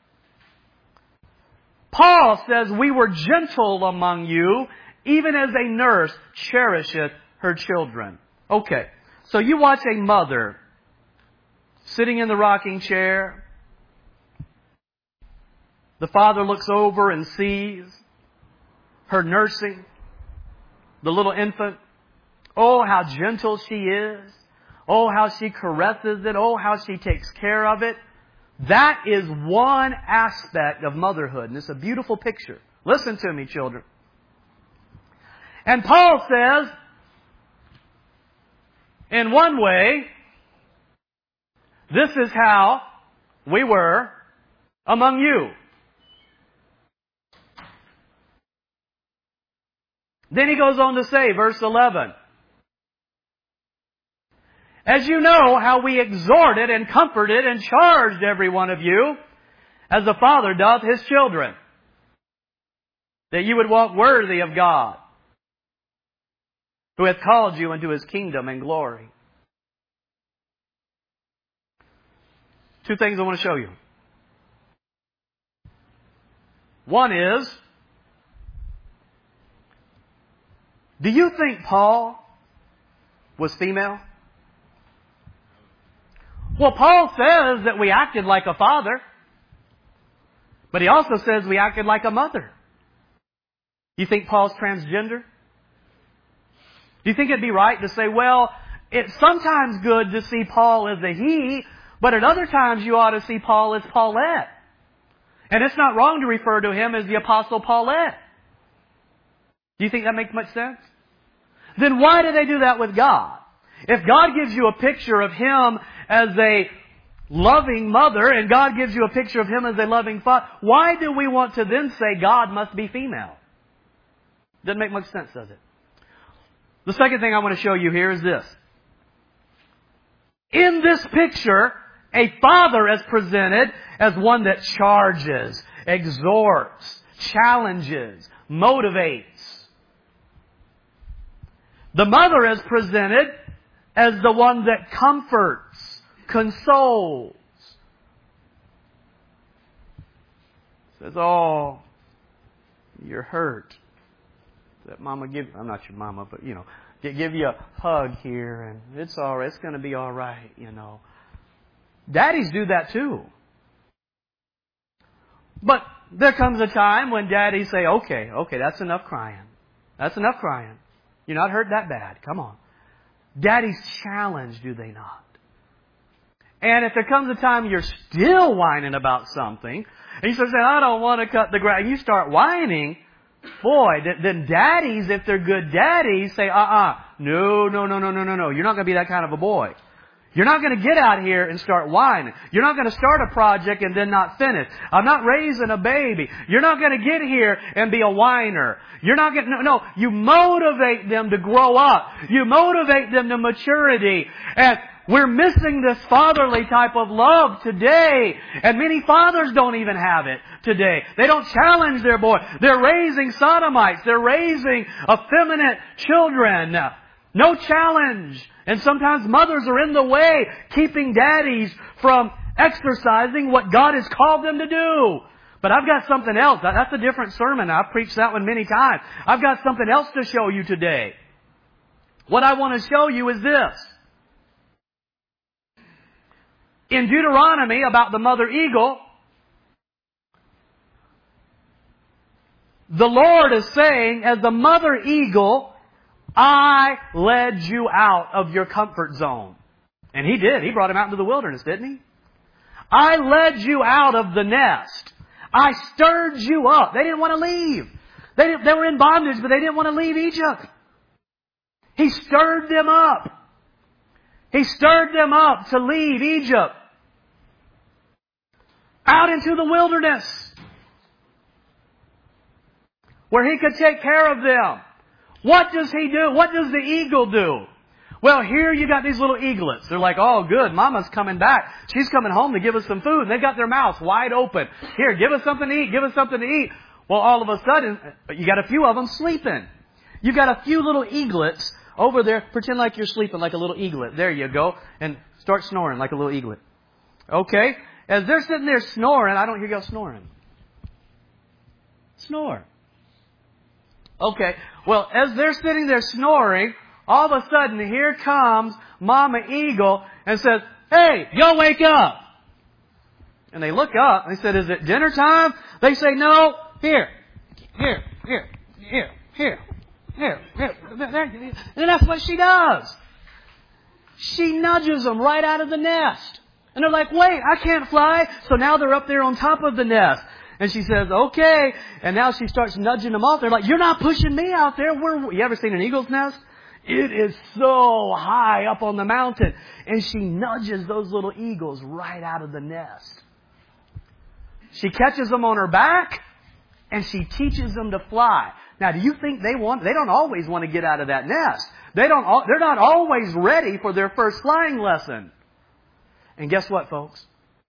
Paul says, we were gentle among you, even as a nurse cherisheth her children. Okay, so you watch a mother sitting in the rocking chair. The father looks over and sees her nursing the little infant. Oh, how gentle she is. Oh, how she caresses it. Oh, how she takes care of it. That is one aspect of motherhood. And it's a beautiful picture. Listen to me, children. And Paul says, in one way, this is how we were among you. Then he goes on to say, verse eleven, as you know how we exhorted and comforted and charged every one of you, as the Father doth His children, that you would walk worthy of God, who hath called you into His kingdom and glory. Two things I want to show you. One is, do you think Paul was female? Well, Paul says that we acted like a father, but he also says we acted like a mother. You think Paul's transgender? Do you think it'd be right to say, well, it's sometimes good to see Paul as a he, but at other times you ought to see Paul as Paulette? And it's not wrong to refer to him as the Apostle Paulette. Do you think that makes much sense? Then why do they do that with God? If God gives you a picture of Him as a loving mother and God gives you a picture of Him as a loving father, why do we want to then say God must be female? Doesn't make much sense, does it? The second thing I want to show you here is this. In this picture, a father is presented as one that charges, exhorts, challenges, motivates. The mother is presented as the one that comforts, consoles. Says, oh, you're hurt. That mama give, I'm not your mama, but you know, give you a hug here and it's all right, it's going to be all right, you know. Daddies do that too. But there comes a time when daddies say, okay, okay, that's enough crying. That's enough crying. You're not hurt that bad. Come on. Daddies challenge, do they not? And if there comes a time you're still whining about something, and you start saying, I don't want to cut the grass, and you start whining, boy, then daddies, if they're good daddies, say, uh-uh, no, no, no, no, no, no, no, you're not going to be that kind of a boy. You're not going to get out here and start whining. You're not going to start a project and then not finish. I'm not raising a baby. You're not going to get here and be a whiner. You're not going to, no, no, you motivate them to grow up. You motivate them to maturity. And we're missing this fatherly type of love today. And many fathers don't even have it today. They don't challenge their boy. They're raising sodomites. They're raising effeminate children. No challenge. And sometimes mothers are in the way, keeping daddies from exercising what God has called them to do. But I've got something else. That's a different sermon. I've preached that one many times. I've got something else to show you today. What I want to show you is this. In Deuteronomy, about the mother eagle, the Lord is saying, as the mother eagle, I led you out of your comfort zone. And He did. He brought him out into the wilderness, didn't He? I led you out of the nest. I stirred you up. They didn't want to leave. They, didn't, they were in bondage, but they didn't want to leave Egypt. He stirred them up. He stirred them up to leave Egypt. Out into the wilderness. Where He could take care of them. What does He do? What does the eagle do? Well, here you got these little eaglets. They're like, oh, good, Mama's coming back. She's coming home to give us some food. And they've got their mouths wide open. Here, give us something to eat. Give us something to eat. Well, all of a sudden, you got a few of them sleeping. You got a few little eaglets over there. Pretend like you're sleeping like a little eaglet. There you go. And start snoring like a little eaglet. Okay? As they're sitting there snoring, I don't hear y'all snoring. Snore. Okay, well, as they're sitting there snoring, all of a sudden, here comes Mama Eagle and says, hey, y'all wake up. And they look up and they said, is it dinner time? They say, no, here, here, here, here, here, here, here. And that's what she does. She nudges them right out of the nest. And they're like, wait, I can't fly. So now they're up there on top of the nest. And she says, okay. And now she starts nudging them off. They're like, you're not pushing me out there. We're, you ever seen an eagle's nest? It is so high up on the mountain. And she nudges those little eagles right out of the nest. She catches them on her back and she teaches them to fly. Now, do you think they want, they don't always want to get out of that nest. They don't, they're not always ready for their first flying lesson. And guess what, folks?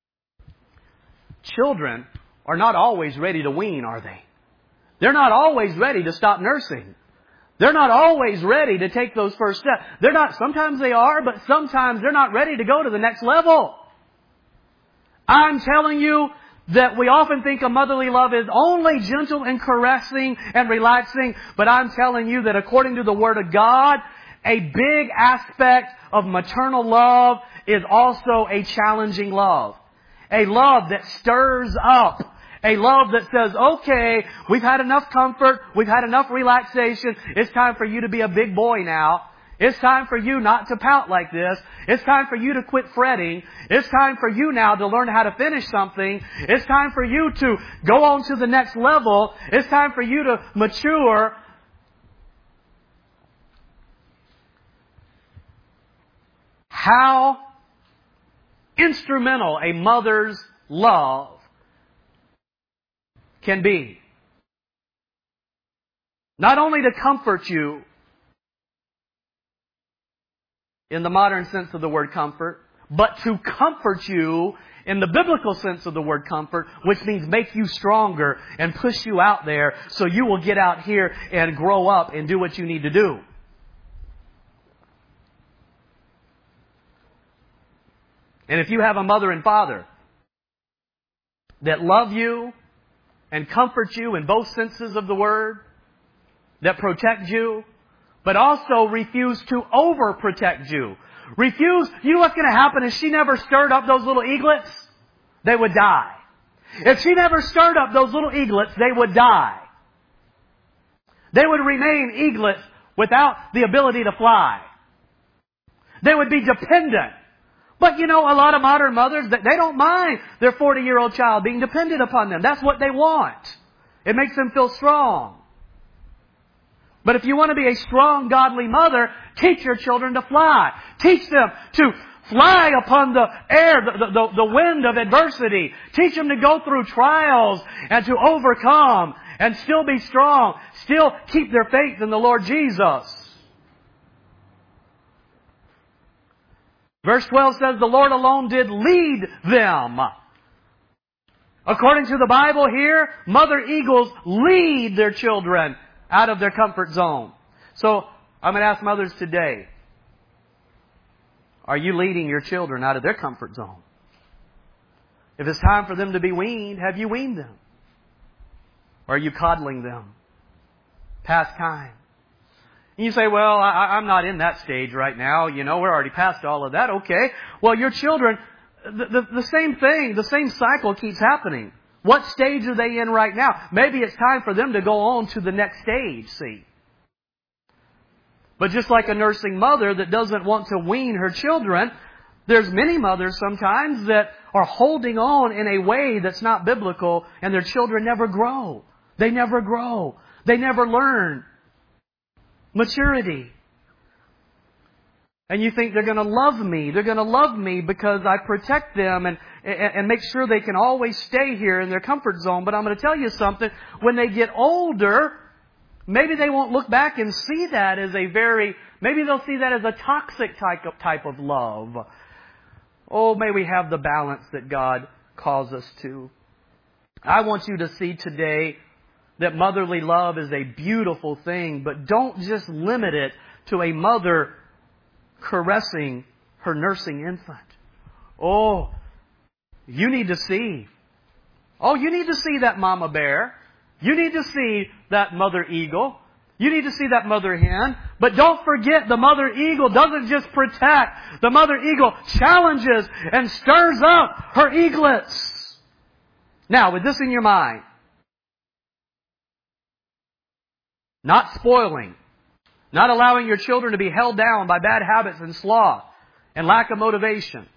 Children are not always ready to wean, are they? They're not always ready to stop nursing. They're not always ready to take those first steps. They're not, sometimes they are, but sometimes they're not ready to go to the next level. I'm telling you that we often think a motherly love is only gentle and caressing and relaxing, but I'm telling you that according to the Word of God, a big aspect of maternal love is also a challenging love. A love that stirs up. A love that says, okay, we've had enough comfort. We've had enough relaxation. It's time for you to be a big boy now. It's time for you not to pout like this. It's time for you to quit fretting. It's time for you now to learn how to finish something. It's time for you to go on to the next level. It's time for you to mature. How instrumental a mother's love can be. Not only to comfort you in the modern sense of the word comfort, but to comfort you in the biblical sense of the word comfort, which means make you stronger and push you out there so you will get out here and grow up and do what you need to do. And if you have a mother and father that love you and comfort you in both senses of the word, that protect you, but also refuse to overprotect you. Refuse, you know what's going to happen if she never stirred up those little eaglets? They would die. If she never stirred up those little eaglets, they would die. They would remain eaglets without the ability to fly. They would be dependent. But you know, a lot of modern mothers, they don't mind their forty-year-old child being dependent upon them. That's what they want. It makes them feel strong. But if you want to be a strong, godly mother, teach your children to fly. Teach them to fly upon the air, the, the, the wind of adversity. Teach them to go through trials and to overcome and still be strong. Still keep their faith in the Lord Jesus. Verse twelve says, the Lord alone did lead them. According to the Bible here, mother eagles lead their children out of their comfort zone. So, I'm going to ask mothers today, are you leading your children out of their comfort zone? If it's time for them to be weaned, have you weaned them? Or are you coddling them? Past time. And you say, well, I, I'm not in that stage right now. You know, we're already past all of that. Okay. Well, your children, the, the, the same thing, the same cycle keeps happening. What stage are they in right now? Maybe it's time for them to go on to the next stage, see. But just like a nursing mother that doesn't want to wean her children, there's many mothers sometimes that are holding on in a way that's not biblical, and their children never grow. They never grow. They never learn maturity. And you think they're going to love me. They're going to love me because I protect them and, and, and make sure they can always stay here in their comfort zone. But I'm going to tell you something. When they get older, maybe they won't look back and see that as a very, maybe they'll see that as a toxic type of, type of love. Oh, may we have the balance that God calls us to. I want you to see today that motherly love is a beautiful thing, but don't just limit it to a mother caressing her nursing infant. Oh, you need to see. Oh, you need to see that mama bear. You need to see that mother eagle. You need to see that mother hen. But don't forget, the mother eagle doesn't just protect. The mother eagle challenges and stirs up her eaglets. Now, with this in your mind, Not spoiling. Not allowing your children to be held down by bad habits and sloth and lack of motivation.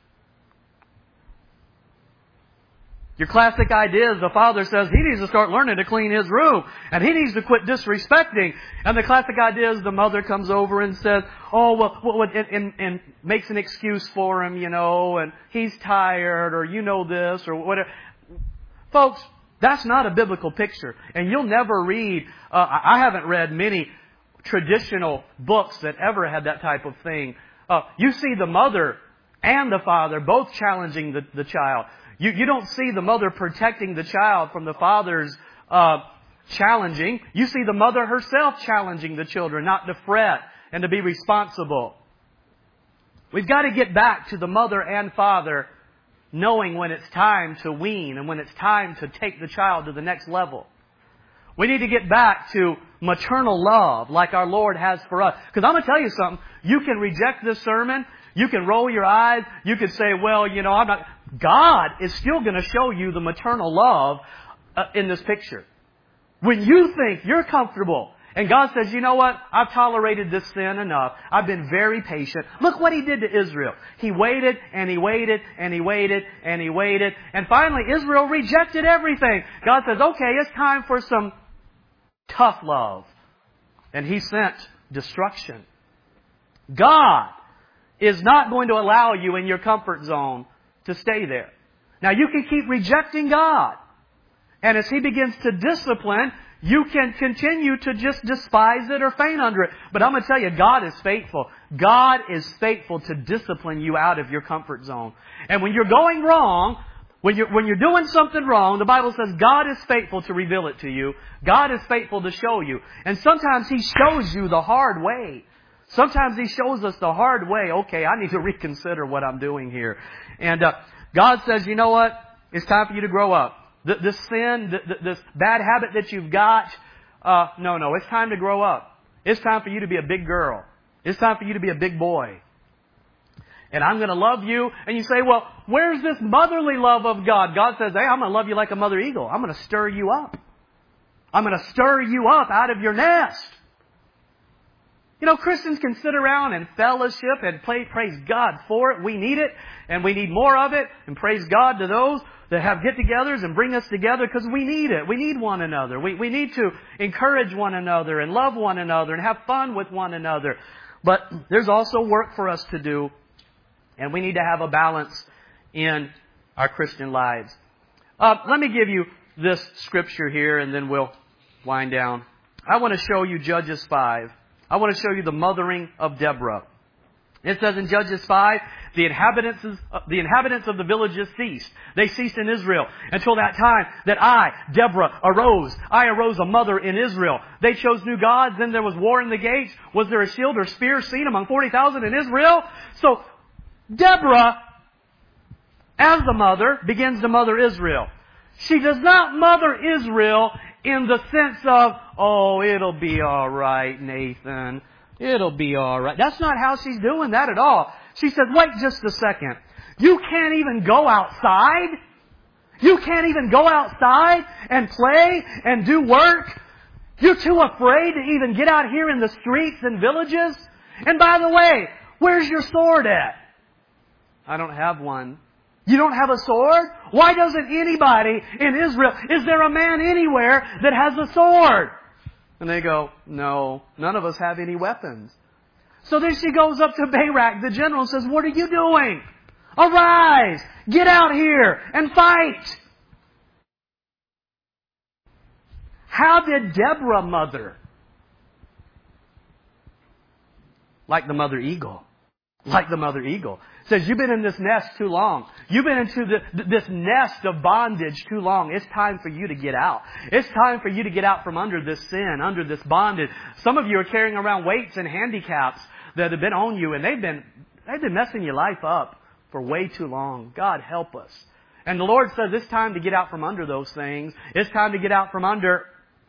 Your classic idea is the father says he needs to start learning to clean his room and he needs to quit disrespecting. And the classic idea is the mother comes over and says, oh, well, well and, and, and makes an excuse for him, you know, and he's tired or you know this or whatever. Folks, that's not a biblical picture. And you'll never read, uh, I haven't read many traditional books that ever had that type of thing. Uh, you see the mother and the father both challenging the, the child. You, you don't see the mother protecting the child from the father's uh, challenging. You see the mother herself challenging the children not to fret and to be responsible. We've got to get back to the mother and father knowing when it's time to wean and when it's time to take the child to the next level. We need to get back to maternal love like our Lord has for us. Because I'm going to tell you something. You can reject this sermon. You can roll your eyes. You could say, well, you know, I'm not... God is still going to show you the maternal love uh, in this picture. When you think you're comfortable and God says, you know what? I've tolerated this sin enough. I've been very patient. Look what He did to Israel. He waited and He waited and He waited and He waited. And finally Israel rejected everything. God says, okay, it's time for some tough love. And He sent destruction. God is not going to allow you in your comfort zone to stay there. Now you can keep rejecting God. And as He begins to discipline, you can continue to just despise it or faint under it. But I'm going to tell you, God is faithful. God is faithful to discipline you out of your comfort zone. And when you're going wrong, when you're, when you're doing something wrong, the Bible says God is faithful to reveal it to you. God is faithful to show you. And sometimes He shows you the hard way. Sometimes He shows us the hard way. Okay, I need to reconsider what I'm doing here. And uh, God says, you know what? It's time for you to grow up. Th- this sin, th- th- this bad habit that you've got, uh, no, no, it's time to grow up. It's time for you to be a big girl. It's time for you to be a big boy. And I'm going to love you. And you say, well, where's this motherly love of God? God says, hey, I'm going to love you like a mother eagle. I'm going to stir you up. I'm going to stir you up out of your nest. You know, Christians can sit around and fellowship and play, praise God for it. We need it, and we need more of it. And praise God to those that have get-togethers and bring us together because we need it. We need one another. We, we need to encourage one another and love one another and have fun with one another. But there's also work for us to do, and we need to have a balance in our Christian lives. Uh, let me give you this scripture here, and then we'll wind down. I want to show you Judges five. I want to show you the mothering of Deborah. It says in Judges five, the inhabitants, the inhabitants of the villages ceased. They ceased in Israel until that time that I, Deborah, arose. I arose a mother in Israel. They chose new gods. Then there was war in the gates. Was there a shield or spear seen among forty thousand in Israel? So Deborah, as the mother, begins to mother Israel. She does not mother Israel in the sense of, oh, it'll be all right, Nathan. It'll be all right. That's not how she's doing that at all. She said, wait just a second. You can't even go outside? You can't even go outside and play and do work? You're too afraid to even get out here in the streets and villages? And by the way, where's your sword at? I don't have one. You don't have a sword? Why doesn't anybody in Israel, is there a man anywhere that has a sword? And they go, no, none of us have any weapons. So then she goes up to Barak, the general, and says, what are you doing? Arise, get out here and fight. How did Deborah mother? Like the mother eagle. Like the mother eagle. Says, you've been in this nest too long. You've been into the, this nest of bondage too long. It's time for you to get out. It's time for you to get out from under this sin, under this bondage. Some of you are carrying around weights and handicaps that have been on you, and they've been, they've been messing your life up for way too long. God help us. And the Lord says it's time to get out from under those things. It's time to get out from under.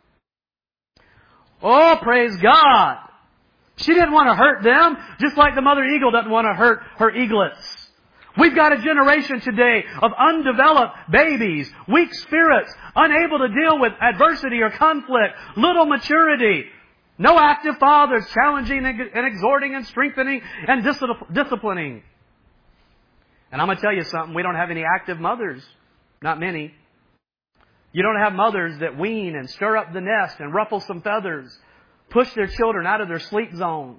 Oh, praise God. She didn't want to hurt them, just like the mother eagle doesn't want to hurt her eaglets. We've got a generation today of undeveloped babies, weak spirits, unable to deal with adversity or conflict, little maturity. No active fathers challenging and exhorting and strengthening and disciplining. And I'm going to tell you something. We don't have any active mothers. Not many. You don't have mothers that wean and stir up the nest and ruffle some feathers. Push their children out of their sleep zone.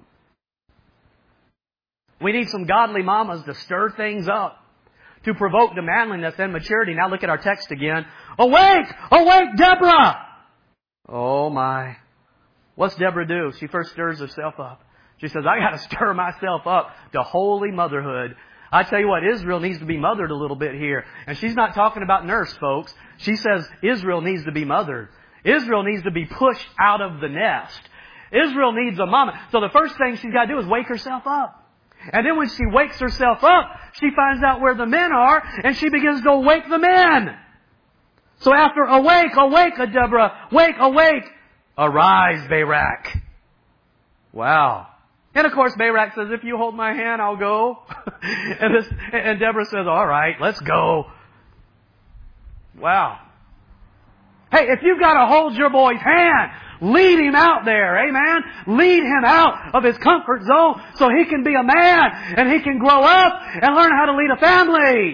We need some godly mamas to stir things up, to provoke to manliness and maturity. Now look at our text again. Awake! Awake, Deborah! Oh my. What's Deborah do? She first stirs herself up. She says, I got to stir myself up to holy motherhood. I tell you what, Israel needs to be mothered a little bit here. And she's not talking about nurse, folks. She says Israel needs to be mothered. Israel needs to be pushed out of the nest. Israel needs a mama. So the first thing she's got to do is wake herself up. And then when she wakes herself up, she finds out where the men are, and she begins to wake the men. So after awake, awake, Deborah, wake, awake, arise, Barak. Wow. And of course, Barak says, if you hold my hand, I'll go. and, this, and Deborah says, all right, let's go. Wow. Hey, if you've got to hold your boy's hand, lead him out there, amen? Lead him out of his comfort zone so he can be a man and he can grow up and learn how to lead a family.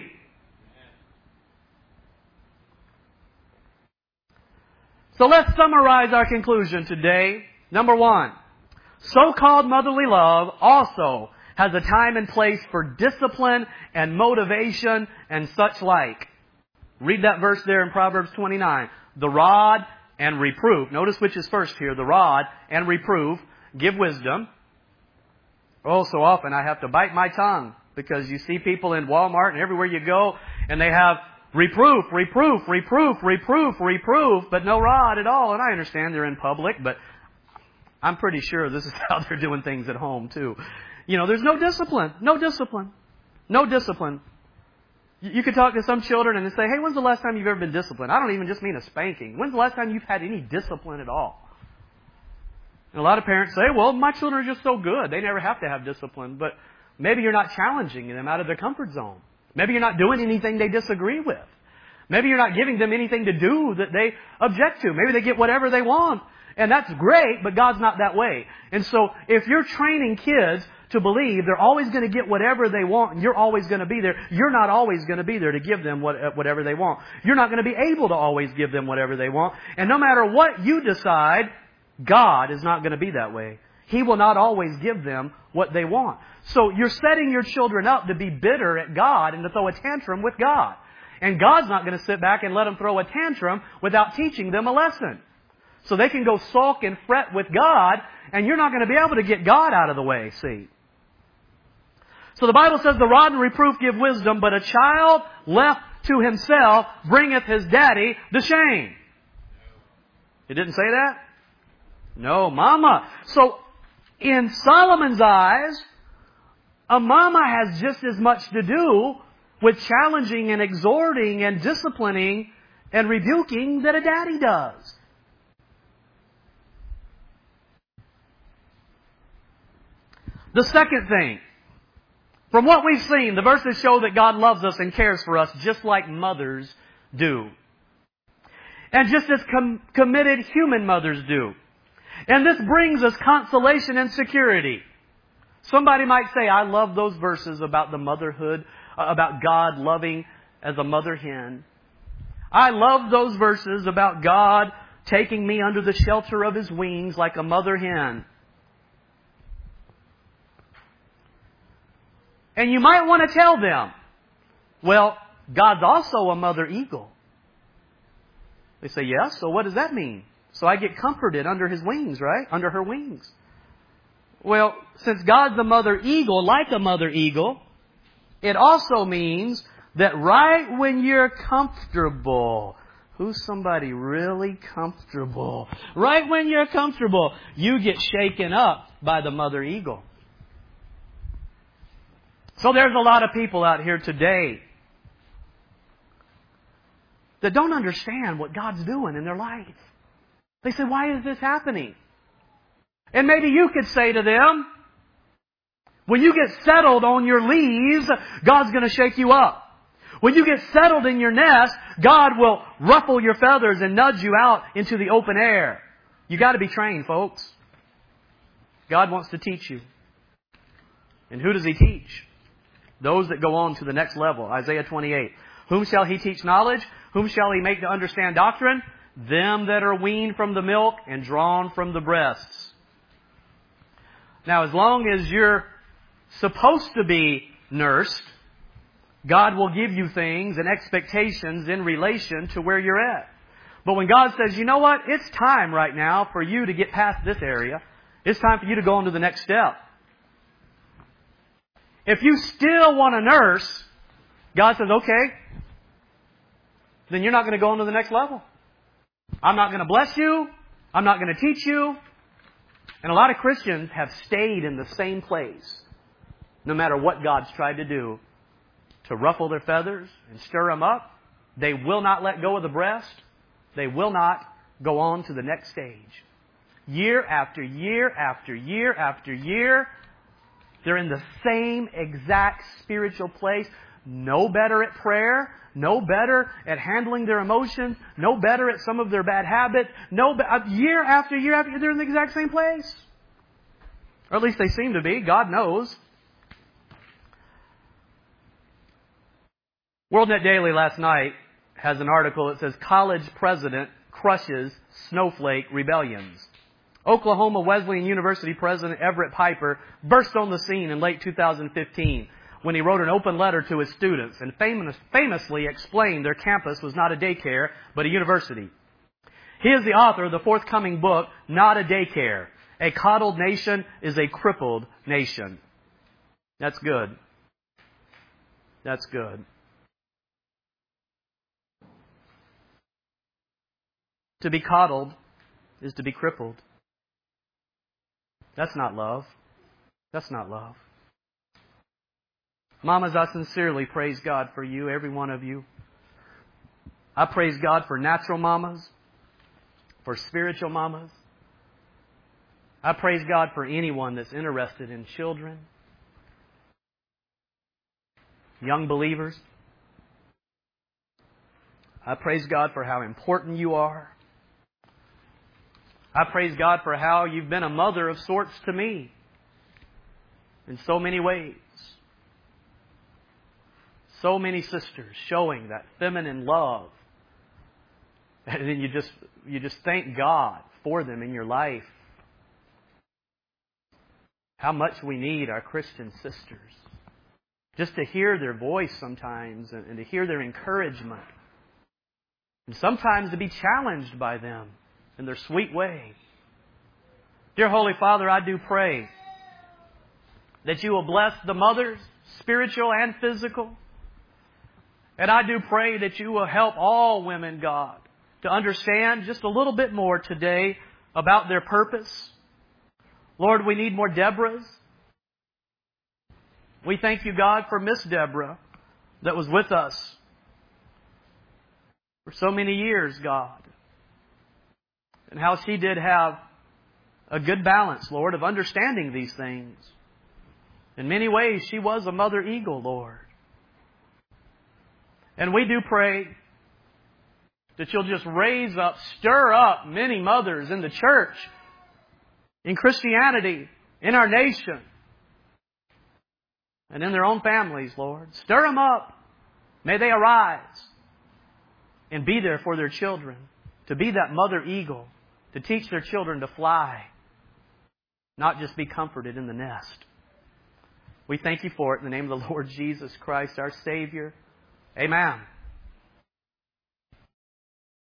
So let's summarize our conclusion today. Number one, so-called motherly love also has a time and place for discipline and motivation and such like. Read that verse there in Proverbs twenty-nine. The rod and reproof. Notice which is first here. The rod and reproof give wisdom. Oh, so often I have to bite my tongue because you see people in Walmart and everywhere you go and they have reproof, reproof, reproof, reproof, reproof, but no rod at all. And I understand they're in public, but I'm pretty sure this is how they're doing things at home too. You know, there's no discipline. No discipline. No discipline. You could talk to some children and say, hey, when's the last time you've ever been disciplined? I don't even just mean a spanking. When's the last time you've had any discipline at all? And a lot of parents say, well, my children are just so good. They never have to have discipline. But maybe you're not challenging them out of their comfort zone. Maybe you're not doing anything they disagree with. Maybe you're not giving them anything to do that they object to. Maybe they get whatever they want. And that's great, but God's not that way. And so if you're training kids to believe they're always going to get whatever they want and you're always going to be there, you're not always going to be there to give them what, whatever they want. You're not going to be able to always give them whatever they want. And no matter what you decide, God is not going to be that way. He will not always give them what they want. So you're setting your children up to be bitter at God and to throw a tantrum with God. And God's not going to sit back and let them throw a tantrum without teaching them a lesson. So they can go sulk and fret with God, and you're not going to be able to get God out of the way, see. So the Bible says the rod and reproof give wisdom, but a child left to himself bringeth his daddy the shame. It didn't say that? No, mama. So in Solomon's eyes, a mama has just as much to do with challenging and exhorting and disciplining and rebuking that a daddy does. The second thing, from what we've seen, the verses show that God loves us and cares for us just like mothers do. And just as com- committed human mothers do. And this brings us consolation and security. Somebody might say, I love those verses about the motherhood, uh, about God loving as a mother hen. I love those verses about God taking me under the shelter of His wings like a mother hen. And you might want to tell them, well, God's also a mother eagle. They say, yes, so what does that mean? So I get comforted under His wings, right? Under her wings. Well, since God's a mother eagle, like a mother eagle, it also means that right when you're comfortable, who's somebody really comfortable? Right when you're comfortable, you get shaken up by the mother eagle. So there's a lot of people out here today that don't understand what God's doing in their life. They say, why is this happening? And maybe you could say to them, when you get settled on your leaves, God's going to shake you up. When you get settled in your nest, God will ruffle your feathers and nudge you out into the open air. You got to be trained, folks. God wants to teach you. And who does He teach? Those that go on to the next level. Isaiah twenty-eight. Whom shall He teach knowledge? Whom shall He make to understand doctrine? Them that are weaned from the milk and drawn from the breasts. Now, as long as you're supposed to be nursed, God will give you things and expectations in relation to where you're at. But when God says, you know what? It's time right now for you to get past this area. It's time for you to go on to the next step. If you still want to nurse, God says, okay, then you're not going to go on to the next level. I'm not going to bless you. I'm not going to teach you. And a lot of Christians have stayed in the same place, no matter what God's tried to do to ruffle their feathers and stir them up. They will not let go of the breast. They will not go on to the next stage. Year after year after year after year, they're in the same exact spiritual place. No better at prayer. No better at handling their emotions. No better at some of their bad habits. No, be- year after year after year, they're in the exact same place. Or at least they seem to be. God knows. WorldNet Daily last night has an article that says, College President Crushes Snowflake Rebellions. Oklahoma Wesleyan University President Everett Piper burst on the scene in late two thousand fifteen when he wrote an open letter to his students and famous, famously explained their campus was not a daycare, but a university. He is the author of the forthcoming book, Not a Daycare. A Coddled Nation is a Crippled Nation. That's good. That's good. To be coddled is to be crippled. That's not love. That's not love. Mamas, I sincerely praise God for you, every one of you. I praise God for natural mamas, for spiritual mamas. I praise God for anyone that's interested in children, young believers. I praise God for how important you are. I praise God for how you've been a mother of sorts to me in so many ways. So many sisters showing that feminine love. And then you just, you just thank God for them in your life. How much we need our Christian sisters. Just to hear their voice sometimes and, and to hear their encouragement. And sometimes to be challenged by them in their sweet way. Dear Holy Father, I do pray that you will bless the mothers, spiritual and physical. And I do pray that you will help all women, God, to understand just a little bit more today about their purpose. Lord, we need more Deborahs. We thank you, God, for Miss Deborah that was with us for so many years, God. And how she did have a good balance, Lord, of understanding these things. In many ways, she was a mother eagle, Lord. And we do pray that you'll just raise up, stir up many mothers in the church, in Christianity, in our nation, and in their own families, Lord. Stir them up. May they arise and be there for their children, to be that mother eagle, to teach their children to fly, not just be comforted in the nest. We thank you for it in the name of the Lord Jesus Christ, our Savior. Amen.